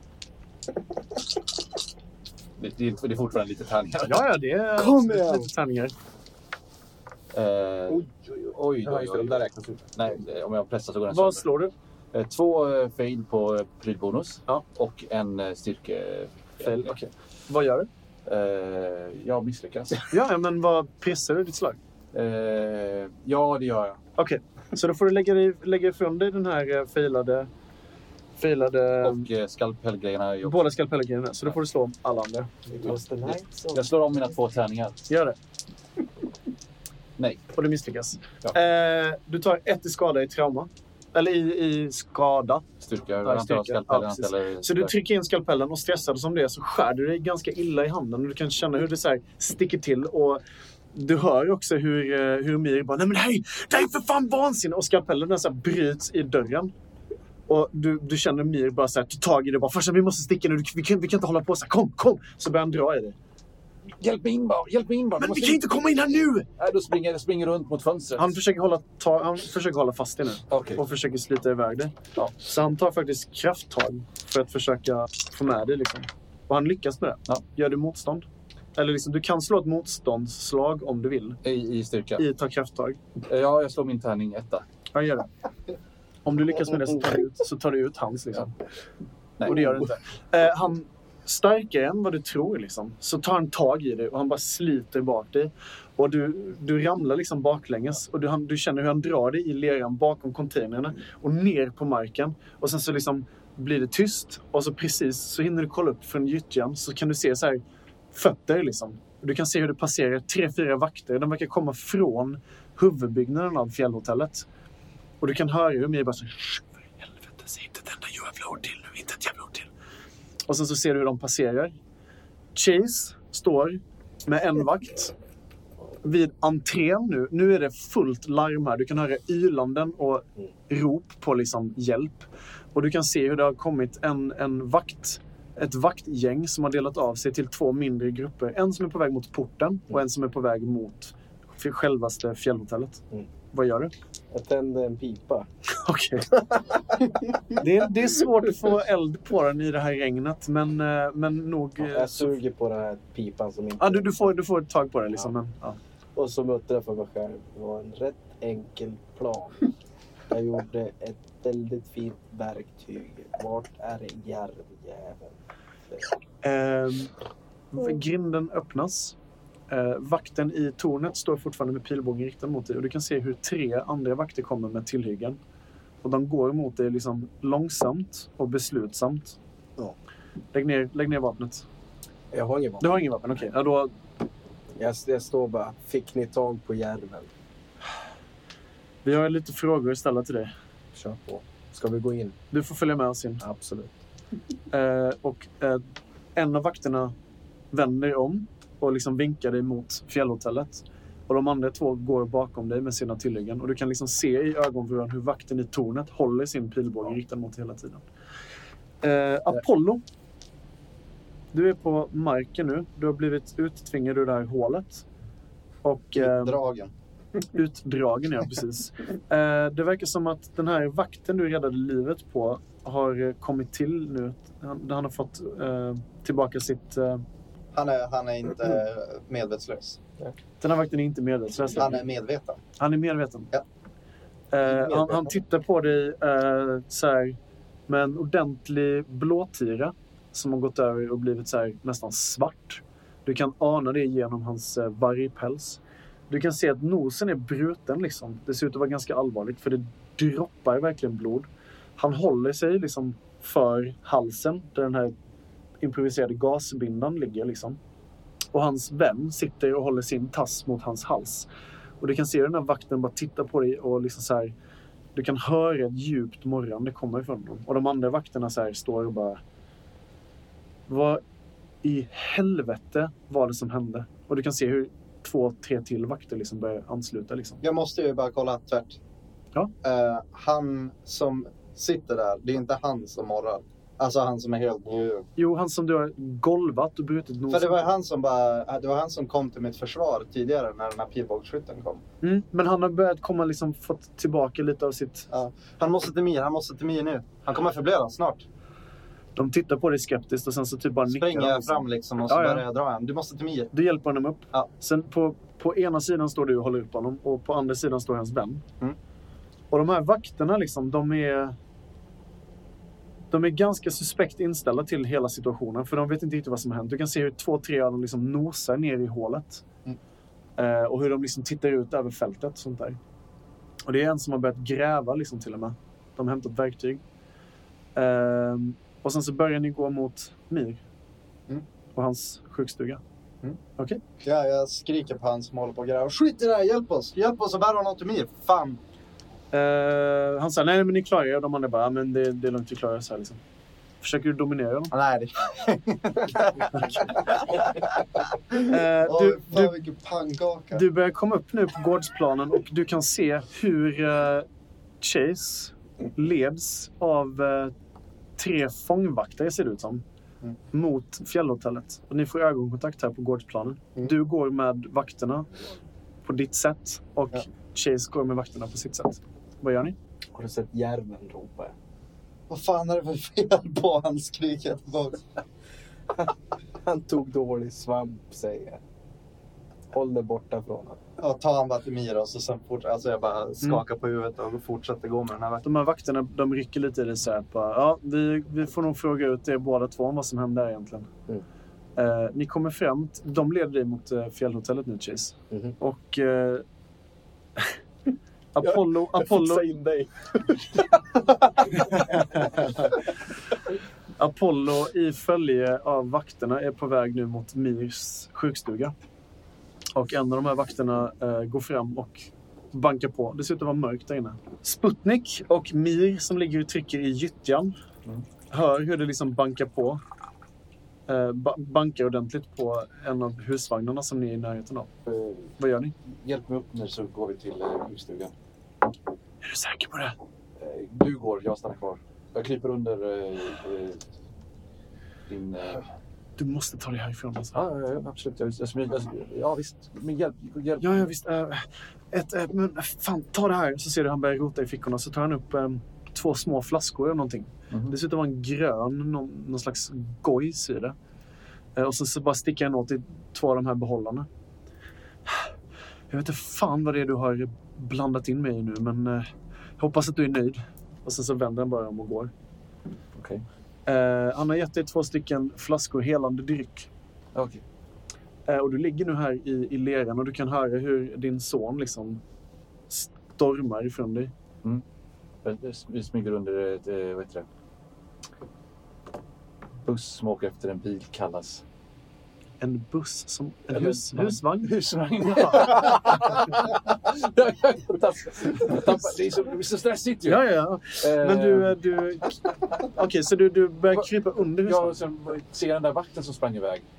det, det, det är fortfarande lite tärningar. Ja, ja, det är Kom lite tärningar. Uh, oj, oj, oj. Ja, just det, de där räknas ut. Nej, om jag pressar så går den Vad sönder. slår du? Uh, två uh, fail på prylbonus. Ja. Och en uh, styrke... Fail, okej. Okay. Vad gör du? Uh, jag misslyckas. Ja, men vad pressar du ditt slag? Uh, ja, det gör jag. Okej, okay. Så då får du lägga, dig, lägga ifrån dig den här uh, failade... failade och uh, skalpellgrejerna. Båda skalpellgrejerna, så då får du slå om alla andra. Jag slår om mina två tärningar. Gör det. Nej. Och du misslyckas. Ja. Eh, du tar ett i skada i trauma. Eller i, i skada. Styrka. Ja, styrka. Skalpellen, Ja, eller... Så du trycker in skalpellen och stressad som det är så skär du dig ganska illa i handen. Och du kan känna hur det så här sticker till. Och du hör också hur, hur Mir bara, nej men det här, det här är för fan vansinne. Och skalpellen den så här bryts i dörren. Och du, du känner Mir bara så här, ta tag i det. Bara, först vi måste sticka nu. Vi kan, vi kan inte hålla på så här. Kom, kom. Så börjar han dra i dig. Hjälp mig in bara, hjälp mig in bara. Men vi kan in... inte komma in här nu! Nej, då springer jag springer runt mot fönstret. Han försöker hålla, ta, han försöker hålla fast dig nu. Okay. Och försöker slita iväg det. Ja. Så han tar faktiskt krafttag för att försöka få med dig liksom. Och han lyckas med det. Ja. Gör du motstånd? Eller liksom, du kan slå ett motståndsslag om du vill. I, i styrka? I ta krafttag. Ja, jag slår min tärning etta. Ja, gör det. Om du lyckas med det så tar du ut, så tar du ut hans liksom. Ja. Nej. Och det gör du inte. Eh, han... starkare än vad du tror liksom. Så tar han tag i dig och han bara sliter bak dig. Och du, du ramlar liksom baklänges. Och du, han, du känner hur han drar dig i leran bakom containerna. Och ner på marken. Och sen så liksom blir det tyst. Och så precis så hinner du kolla upp från gyttjan. Så kan du se så här fötter liksom. Du kan se hur det passerar tre, fyra vakter. De verkar komma från huvudbyggnaden av fjällhotellet. Och du kan höra hur Mir bara så, för helvete, säg inte ett enda jävla ord till nu. Inte ett jävla ord till. Och sen så ser du hur de passerar. Chase står med en vakt vid entrén nu. Nu är det fullt larm här. Du kan höra ylanden och rop på liksom hjälp. Och du kan se hur det har kommit en, en vakt, ett vaktgäng som har delat av sig till två mindre grupper. En som är på väg mot porten och en som är på väg mot självaste fjällhotellet. Mm. Vad gör du? Jag tänder en pipa. Okej. Okay. Det, det är svårt att få eld på den i det här regnet, men, men nog... Ja, jag suger på den här pipan som inte... Ja, du, du, får, du får ett tag på den liksom. Ja. Men, ja. Och så mötte jag för mig själv. Det var en rätt enkel plan. Jag gjorde ett väldigt fint verktyg. Vart är järvjäveln? Eh, grinden öppnas. Eh, vakten i tornet står fortfarande med pilbågen riktad mot dig. Och du kan se hur tre andra vakter kommer med tillhyggen. Och de går emot dig liksom långsamt och beslutsamt. Ja. Lägg ner, lägg ner vapnet. Jag har ingen vapen. Du har ingen vapen, okej. Okay. Ja, då... jag, jag står bara, fick ni tag på järven? Vi har lite frågor att ställa till dig. Kör på. Ska vi gå in? Du får följa med oss in. Absolut. Eh, och eh, en av vakterna vänder om och liksom vinkar dig mot fjällhotellet. Och de andra två går bakom dig med sina tillhyggen. Och du kan liksom se i ögonvrån hur vakten i tornet håller sin pilbåge riktad mot hela tiden. Eh, Apollo. Du är på marken nu. Du har blivit uttvingad ur det här hålet. Och, eh, Dragen. Utdragen, ja, precis. Eh, det verkar som att den här vakten du räddade livet på har kommit till nu. Han, han har fått eh, tillbaka sitt... Eh... Han, är, han är inte medvetslös. Den här vakten är inte medvetslös. Han är medveten. Han är medveten. Ja. Eh, han, han tittar på dig eh, så här, med en ordentlig blåtira som har gått över och blivit så här, nästan svart. Du kan ana det genom hans eh, vargpäls. Du kan se att nosen är bruten liksom. Det ser ut att vara ganska allvarligt för det droppar verkligen blod. Han håller sig liksom för halsen där den här improviserade gasbindan ligger liksom. Och hans vän sitter och håller sin tass mot hans hals. Och du kan se den här vakten bara titta på dig och liksom så här, du kan höra ett djupt morrande komma ifrån dem. Och de andra vakterna så här står och bara, vad i helvete var det som hände? Och du kan se hur två, tre till vakter liksom börjar ansluta liksom. Jag måste ju bara kolla tvärt. Ja. Uh, han som sitter där, det är inte han som morrar. Alltså han som är helt... Jo, han som du har golvat och brutit nosen. För det var han som bara, det var han som kom till mitt försvar tidigare när den här pilbågsskytten kom. Mm, men han har börjat komma liksom, fått tillbaka lite av sitt... Ja. Han måste till Mir, han måste till Mir nu. Han kommer förblöda snart. De tittar på dig skeptiskt och sen så typ bara nickar. Springer jag fram liksom och så ja, ja. börjar jag dra honom. Du måste till Mir. Du hjälper honom upp. Ja. Sen på, på ena sidan står du och håller upp honom och på andra sidan står hans vän. Mm. Och de här vakterna liksom, de är... De är ganska suspekt inställda till hela situationen. För de vet inte riktigt vad som har hänt. Du kan se hur två, tre av dem liksom nosar ner i hålet. Mm. Eh, och hur de liksom tittar ut över fältet. Sånt där. Och det är en som har börjat gräva liksom till och med. De har hämtat verktyg. Eh, och sen så börjar ni gå mot Mir. Mm. Och hans sjukstuga. Mm. Okej. Okay. Ja, jag skriker på han som håller på att gräva. Skit i det här, hjälp oss! Hjälp oss att bära honom till Mir. Fan! Uh, han sa, nej men ni klarar er. De andra bara, ja, men det, det är lugnt, vi klarar oss här liksom. Försöker du dominera dem? Ah, nej, det... uh, Åh, du, fan du, vilken pannkaka. du börjar komma upp nu på gårdsplanen och du kan se hur uh, Chase leds av uh, tre fångvakter, ser det ut som, mm. mot fjällhotellet. Och ni får ögonkontakt här på gårdsplanen. Mm. Du går med vakterna på ditt sätt och ja. Chase går med vakterna på sitt sätt. Vad gör ni? Har du sett järven, ropar jag. Vad fan är det för fel på hans skriket? Han tog dålig svamp, säger jag. Håll dig borta från honom. Ja, ta han bara till Mira och så sen fortsätter. Alltså jag bara skakar mm. på huvudet och fortsätter gå med den här vakten. De här vakterna, de rycker lite i det så här. Bara, ja, vi, vi får nog fråga ut er båda två om vad som hände egentligen. Mm. Uh, ni kommer fram, de leder dig mot uh, fjällhotellet nu, Chase. Mm-hmm. Och uh, Apollo... Jag, Apollo... jag in dig. Apollo i följe av vakterna är på väg nu mot Mirs sjukstuga. Och en av de här vakterna uh, går fram och bankar på. Det ser ut att vara mörkt där inne. Sputnik och Mir som ligger och trycker i gyttjan mm. hör hur det liksom bankar på. Uh, bankar ordentligt på en av husvagnarna som ni är i närheten av. Uh, Vad gör ni? Hjälp mig upp nu så går vi till uh, sjukstugan. Är du säker på det? Uh, du går, jag stannar kvar. Jag kryper under uh, uh, din... Uh... Du måste ta dig härifrån. Alltså. Ja, ja, ja, absolut. Jag, jag, jag, ja, visst. Men hjälp. hjälp. Ja, ja, visst. Uh, ett, uh, men fan, ta det här. Så ser du han börjar rota i fickorna. Så tar han upp um, två små flaskor eller någonting. Mm-hmm. Det ser ut att vara en grön, någon, någon slags gojs i det. Uh, och så, så bara sticker han åt i två av de här behållarna. Jag vet inte fan vad det är du har blandat in mig i nu, men uh, jag hoppas att du är nöjd. Och sen så vänder han bara om och går. Okej. Okay. Uh, han har gett dig två stycken flaskor helande dryck. Okej. Okay. Uh, och du ligger nu här i, i leran och du kan höra hur din son liksom stormar ifrån dig. Mm. Vi smyger under ett, vad heter det? Buss som åker efter en bil kallas. En buss som... En Eller, hus, husvagn? Husvagn, ja. Det är så, så stressigt ju. Ja, ja. Men du... du Okej, okay, så du, du börjar krypa under husvagn? Ja, och sen ser den där vakten som sprang iväg.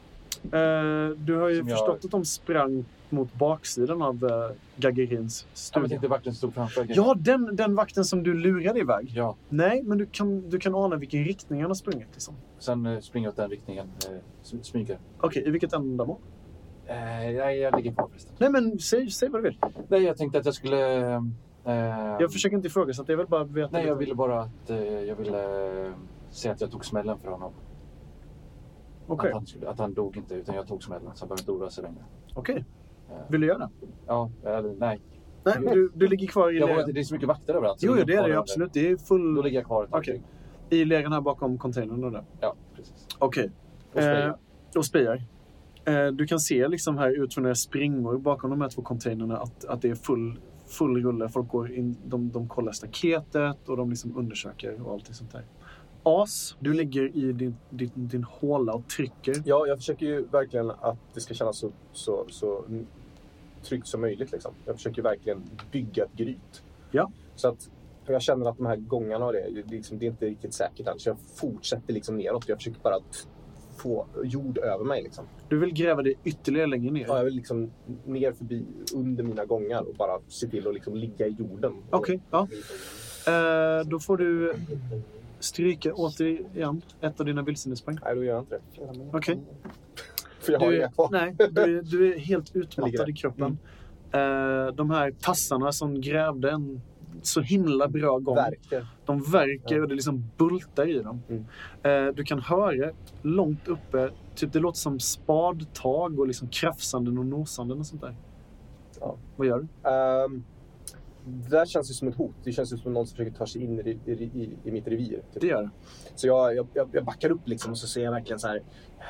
Uh, du har ju Som jag- förstått att de sprang mot baksidan av uh, Gagarins Ja, men stuga. tänkte vakten stod framför. Ja, den, den vakten som du lurade iväg. Ja. Nej, men du kan, du kan ana vilken riktning han har sprungit. Liksom. Sen eh, springer jag åt den riktningen. Eh, sm- smyger. Okej, i vilket ändamål? Eh, nej, jag ligger kvar förresten. Nej, men säg, säg vad du vill. Nej, jag tänkte att jag skulle... Eh, Jag försöker inte ifrågasätta, det är väl bara att veta. Nej, jag lite. ville bara att... Eh, jag ville eh, säga att jag tog smällen för honom. Okej, Att, han skulle, att han dog inte, utan jag tog smällen. Så han behöver inte oroa sig längre. okej. Vill du göra det? Ja, eller nej. Nej, du, du ligger kvar i Jag vågar leren. inte, det är så mycket vakter överallt. så Jo, ligger det är kvar det där. absolut. Det är full... Då ligger jag kvar ett tag. Okej. I leren här bakom containern och där. Ja, precis. Okej. Och spejar. Eh, och spejar. Eh, du kan se liksom här ut från era springor bakom de här två containerna att, att det är full, full rulle. Folk går in, de, de kollar staketet och de liksom undersöker och allt sånt där. As, du ligger i din, din, din håla och trycker. Ja, jag försöker ju verkligen att det ska kännas så, så, så tryggt som möjligt. Liksom. Jag försöker verkligen bygga ett gryt. Ja. Så att för jag känner att de här gångarna och det, det, liksom, det är inte riktigt säkert än. Så jag fortsätter liksom neråt. Jag försöker bara att få jord över mig. Liksom. Du vill gräva dig ytterligare längre ner. Ja, jag vill liksom ner förbi under mina gångar och bara se till att liksom ligga i jorden. Okej, ja. Eh, då får du stryka återigen ett av dina vildsvinspoäng. Nej, då gör jag inte det. Okej. För jag har Du, inga kvar. nej, du, är- du är helt Jag utmattad ligger i kroppen. Eh, de här tassarna som grävde en så himla bra gång. Verkar. De verkar och det liksom bultar i dem. Mm. Eh, du kan höra långt uppe, typ det låter som spadtag och liksom krafsanden och nosanden och sånt där. Ja. Vad gör du? Um, det där känns ju som ett hot. Det känns ju som någon som försöker ta sig in i, i, i, i mitt revir. Typ. Det gör du. Så jag, jag, jag backar upp liksom och så ser jag verkligen så här.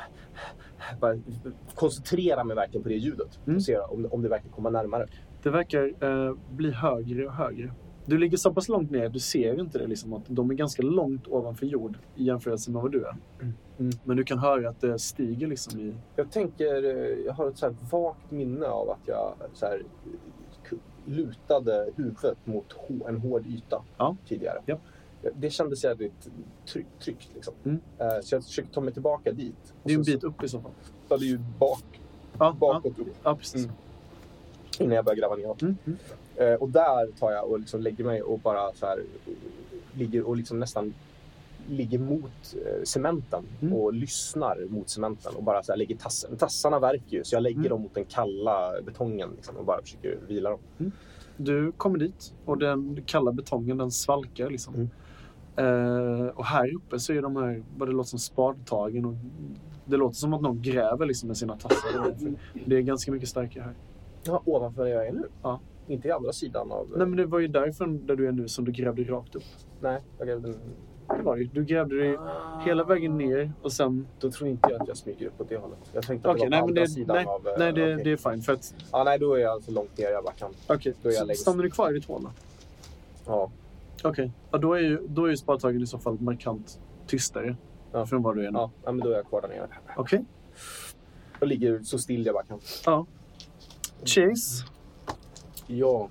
Bara koncentrera mig verkligen på det ljudet. Mm. Och se om, om det verkligen kommer närmare. Det verkar eh, bli högre och högre. Du ligger så pass långt ner, du ser inte det liksom att de är ganska långt ovanför jord i jämförelse med vad du är. Mm. Men du kan höra att det stiger liksom i... Jag tänker, eh, jag har ett så här vagt minne av att jag så här, k- lutade huvudet mot hå- en hård yta Ja. tidigare. Ja. Det kändes jävligt tryck, tryggt liksom. Mm. Eh, Så jag försöker ta mig tillbaka dit. Det är en Och så- bit upp i så fall. så- Det är ju bak, Ja, bakåt upp. ja precis. Mm. Innan jag börjar gräva neråt. Mm. Mm. Eh, och där tar jag och liksom lägger mig och bara så här ligger och liksom nästan ligger mot eh, cementen Mm. och lyssnar mot cementen och bara så här lägger tassen. Tassarna verkar ju så jag lägger Mm. dem mot den kalla betongen liksom, och bara försöker vila dem. Du kommer dit och den kalla betongen den svalkar liksom. Mm. Eh, och här uppe så är de här, vad det låter som spadtagen och det låter som att någon gräver liksom med sina tassar. Det är ganska mycket starkare här. Ja, ovanför där jag är nu? Ja. Inte i andra sidan av... Nej, men det var ju därifrån där du är nu som du grävde rakt upp. Nej, jag grävde... Det var det. Du grävde dig hela vägen ner och sen... Då tror inte jag att jag smyger upp åt det hållet. Jag tänkte att Okej, det var nej på men andra det, sidan nej, av... eh, nej det, okej. det är fine för att... Ja, nej, då är jag så långt ner jag bara kan. Okej, Då är jag så längst. stannar du kvar i ditt hål då? Ja. Okej, ja, då är ju, då är ju spadtagen i så fall markant tystare Ja. från vad du är nu. Ja, ja, men då är jag kvar där nere. Okej, Jag ligger så still jag bara kan. ja. Chase, Ja,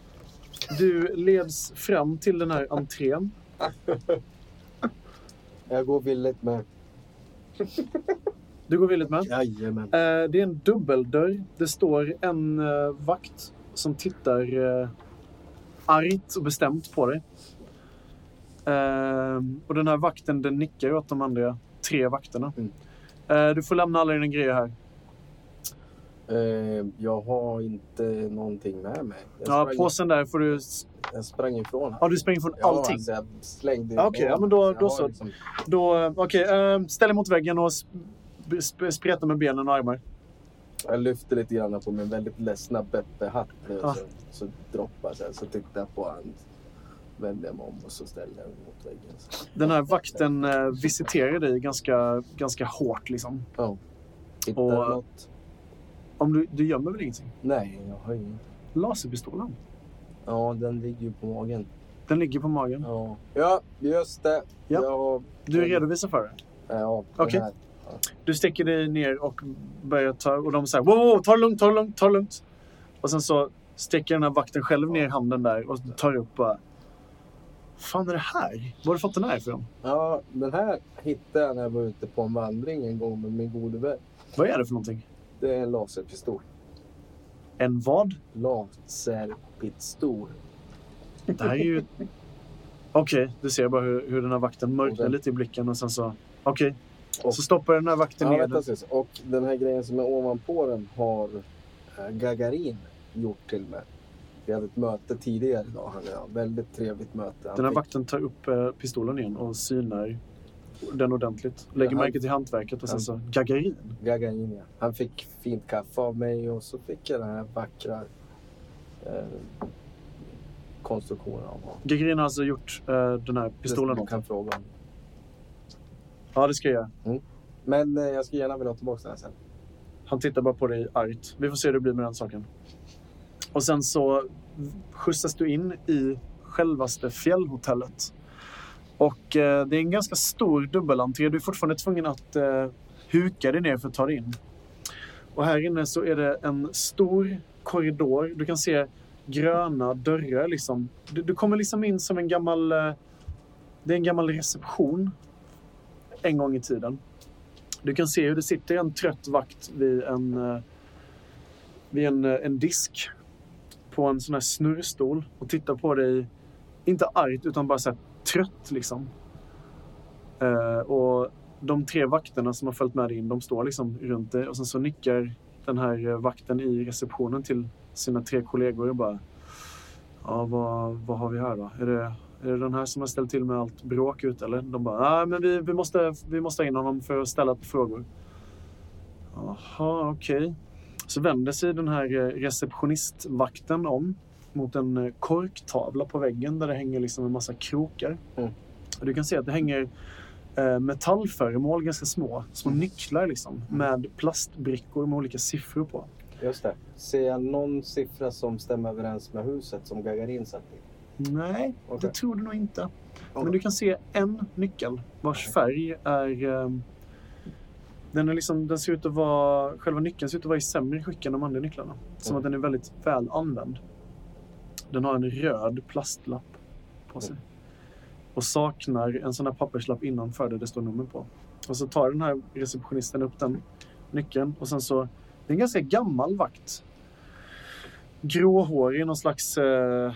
du leds fram till den här entrén. jag går villigt med. Du går villigt med. Jajamän. Eh, det är en dubbeldörr. Det står en eh, vakt som tittar eh, argt och bestämt på dig. Eh, och den här vakten den nickar åt de andra tre vakterna. Mm. Eh, du får lämna alla dina grejer här. Eh, jag har inte någonting med mig. Jag Ja, sprang, påsen där får du... jag sprang ifrån här. Ja, du springer från Ja, allting. alltså, jag slängde Ja, okej, ifrån. ja, men då- Jag då har så. Liksom, Då, okej, eh, ställ dig mot väggen och sp- sp- spreta med benen och armar. jag lyfte lite grann på min väldigt ledsna Beppe-hatt nu, Ja. så, så droppar så, här, så tittade jag på han. Vände jag mig om och så ställde jag mig mot väggen. Så. Den här vakten eh, visiterar dig ganska, ganska hårt liksom. Ja. Hittar Och- du något? Om du, du gömmer väl ingenting? Nej, jag har ingen. Laserpistolen. Ja, den ligger ju på magen. Den ligger på magen. Ja, ja just det. Ja. Jag, Du är redovisad för det. Ja, den Okej. här. Du sticker dig ner och börjar ta... Och de säger wow, wow, ta det lugnt, ta det lugnt, ta det lugnt. Och sen så sticker den här vakten själv ner handen där och tar upp bara... Fan är det här? Var har du fått den här ifrån? Ja, den här hittade jag när jag var ute på en vandring en gång med min gode vän. Vad är det för någonting? Det är en laserpistol. En vad? Laserpistol. Det här är ju... Okej, okay, du ser bara hur, hur den här vakten mörknar den... lite i blicken och sen så... Okej, okay. Och... så stoppar den här vakten ja, ner den. Och den här grejen som är ovanpå den har äh, Gagarin gjort till mig. Vi hade ett möte tidigare idag. Han är väldigt trevligt möte. Han den här fick... vakten tar upp eh, pistolen igen och synar den ordentligt. Lägger han... märke till hantverket och sen så... Gagarin? Gagarin, ja. Han fick fint kaffe av mig och så fick jag den här vackra eh, konstruktionen av honom. Gagarin har alltså gjort eh, den här pistolen. Du kan fråga. Ja, det ska jag göra. Mm. Men eh, jag ska gärna vilja ha tillbaka den här sen. Han tittar bara på dig argt. Vi får se hur det blir med den saken. Och sen så skjutsas du in i självaste fjällhotellet. Och eh, det är en ganska stor dubbelentré. Du är fortfarande tvungen att eh, huka dig ner för att ta dig in. Och här inne så är det en stor korridor. Du kan se gröna dörrar liksom. Du, du kommer liksom in som en gammal... Eh, det är en gammal reception. En gång i tiden. Du kan se hur det sitter en trött vakt vid en, eh, vid en, en disk. På en sån här snurrstol. Och tittar på dig. Inte argt utan bara så här trött liksom. Uh, och de tre vakterna som har följt med dig in, de står liksom runt dig. Och sen så nickar den här vakten i receptionen till sina tre kollegor och bara... Ja, vad, vad har vi här då? Är det, är det den här som har ställt till med allt bråk ut eller? De bara, nej ah, men vi, vi, måste, vi måste ha in honom för att ställa på frågor. Jaha, okej. Okay. Så vänder sig den här receptionistvakten om mot en korktavla på väggen där det hänger liksom en massa krokar. Mm. Och du kan se att det hänger eh, metallföremål, ganska små, små mm. nycklar liksom, med plastbrickor med olika siffror på. Just det. Ser jag någon siffra som stämmer överens med huset som Gagarin satt i? Nej, okay. Det tror du nog inte. Okay. Men du kan se en nyckel vars färg är... Eh, den, är liksom, den ser ut att vara... Själva nyckeln ser ut att vara i sämre skick än de andra nycklarna. Som mm. att den är väldigt väl använd. Den har en röd plastlapp på sig. Mm. Och saknar en sån här papperslapp innanför där det står nummer på. Och så tar den här receptionisten upp den nyckeln. Och sen så... Det är en ganska gammal vakt. Gråhårig, någon slags... Eh,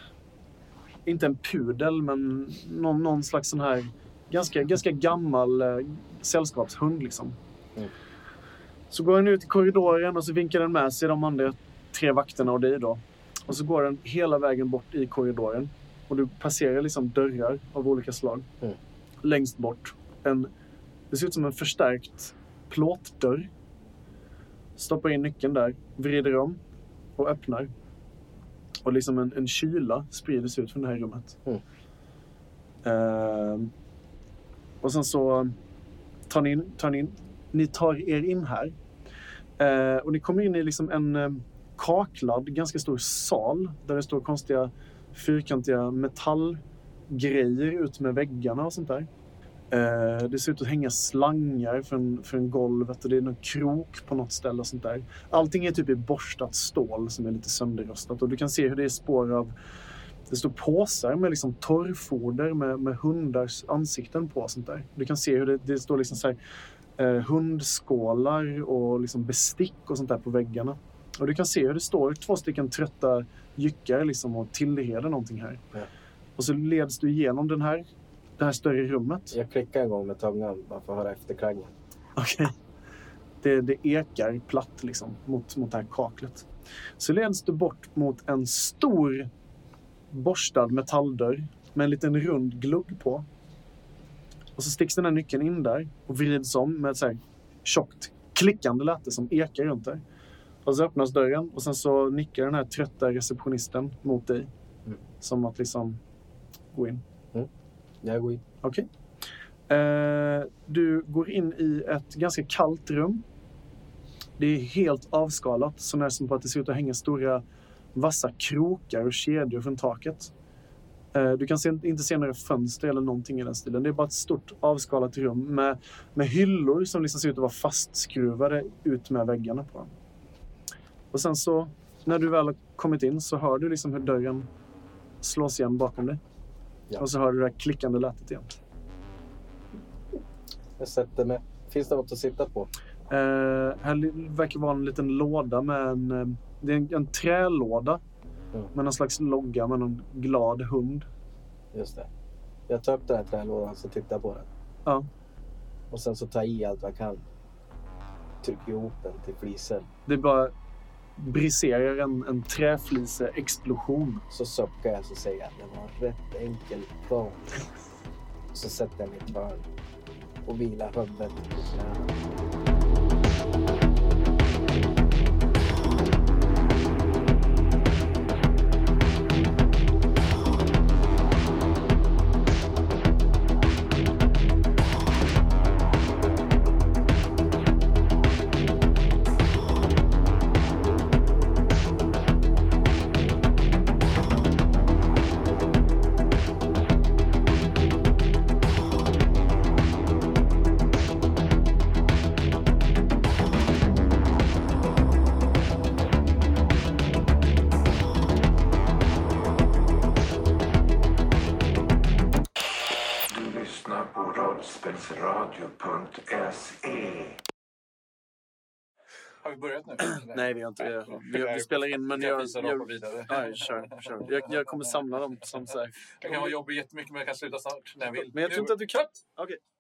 inte en pudel, men någon, någon slags sån här... Ganska, ganska gammal eh, sällskapshund liksom. Mm. Så går den ut i korridoren och så vinkar den med sig de andra tre vakterna och dig då. Och så går den hela vägen bort i korridoren. Och du passerar liksom dörrar av olika slag. Mm. Längst bort. En, det ser ut som en förstärkt plåtdörr. Stoppar in nyckeln där. Vrider om. Och öppnar. Och liksom en, en kyla sprider sig ut från det här rummet. Mm. Uh, och sen så tar ni in, tar ni in. Ni tar er in här. Uh, och ni kommer in i liksom en... Uh, kaklad, ganska stor sal där det står konstiga fyrkantiga metallgrejer ut med väggarna och sånt där. Eh, det ser ut att hänga slangar från, från golvet och det är någon krok på något ställe och sånt där. Allting är typ i borstat stål som är lite sönderrostat och du kan se hur det är spår av, det står påsar med liksom torrfoder med, med hundars ansikten på och sånt där. Du kan se hur det, det står liksom så här, eh, hundskålar och liksom bestick och sånt där på väggarna. Och du kan se hur det står två stycken trötta jyckar liksom och tillreder någonting här. Ja. Och så leds du igenom den här, det här större rummet. Jag klickar en gång med tungan bara för att höra efterklangen. Okej. Okay. Det, det ekar platt liksom mot, mot det här kaklet. Så leds du bort mot en stor borstad metalldörr med en liten rund glugg på. Och så sticks den här nyckeln in där och vrids om med ett så här tjockt klickande läte som ekar runt där. Och så öppnas dörren och sen så nickar den här trötta receptionisten mot dig. Mm. Som att liksom gå in. Mm. Jag går in. Okej. Okay. Eh, du går in i ett ganska kallt rum. Det är helt avskalat. Så när som på att det ser ut att hänga stora vassa krokar och kedjor från taket. Eh, du kan se, inte se några fönster eller någonting i den stilen. Det är bara ett stort avskalat rum med, med hyllor som liksom ser ut att vara fastskruvade ut med väggarna på dem. Och sen så, när du väl har kommit in så hör du liksom hur dörren slås igen bakom dig. Ja. Och så hör du det här klickande lätet igen. Jag sätter mig. Finns det något att sitta på? Eh, här verkar vara en liten låda med en... Eh, det är en, en trälåda. Mm. Med någon slags logga med en glad hund. Just det. Jag tar upp den här trälådan så tittar på den. Ja. Och sen så tar jag i allt jag kan. Trycker ihop den till flisen. Det bara briserar en, en träflise-explosion. Så suckar jag så säger jag att det var en rätt enkel plan. Och så sätter jag mig i ett hörn. Och vilar huvudet på knäna. rollspelsradio punkt se. Har vi börjat nu? Nej, vi har inte. Vi, vi, vi spelar in, men jag... Jag, jag, vidare. nej, kör, kör. Jag, jag kommer samla dem som så här. Jag kan vara jobbig jättemycket, men jag kan sluta snart när jag vill. Men jag tror inte att du kan. Okej. Okay.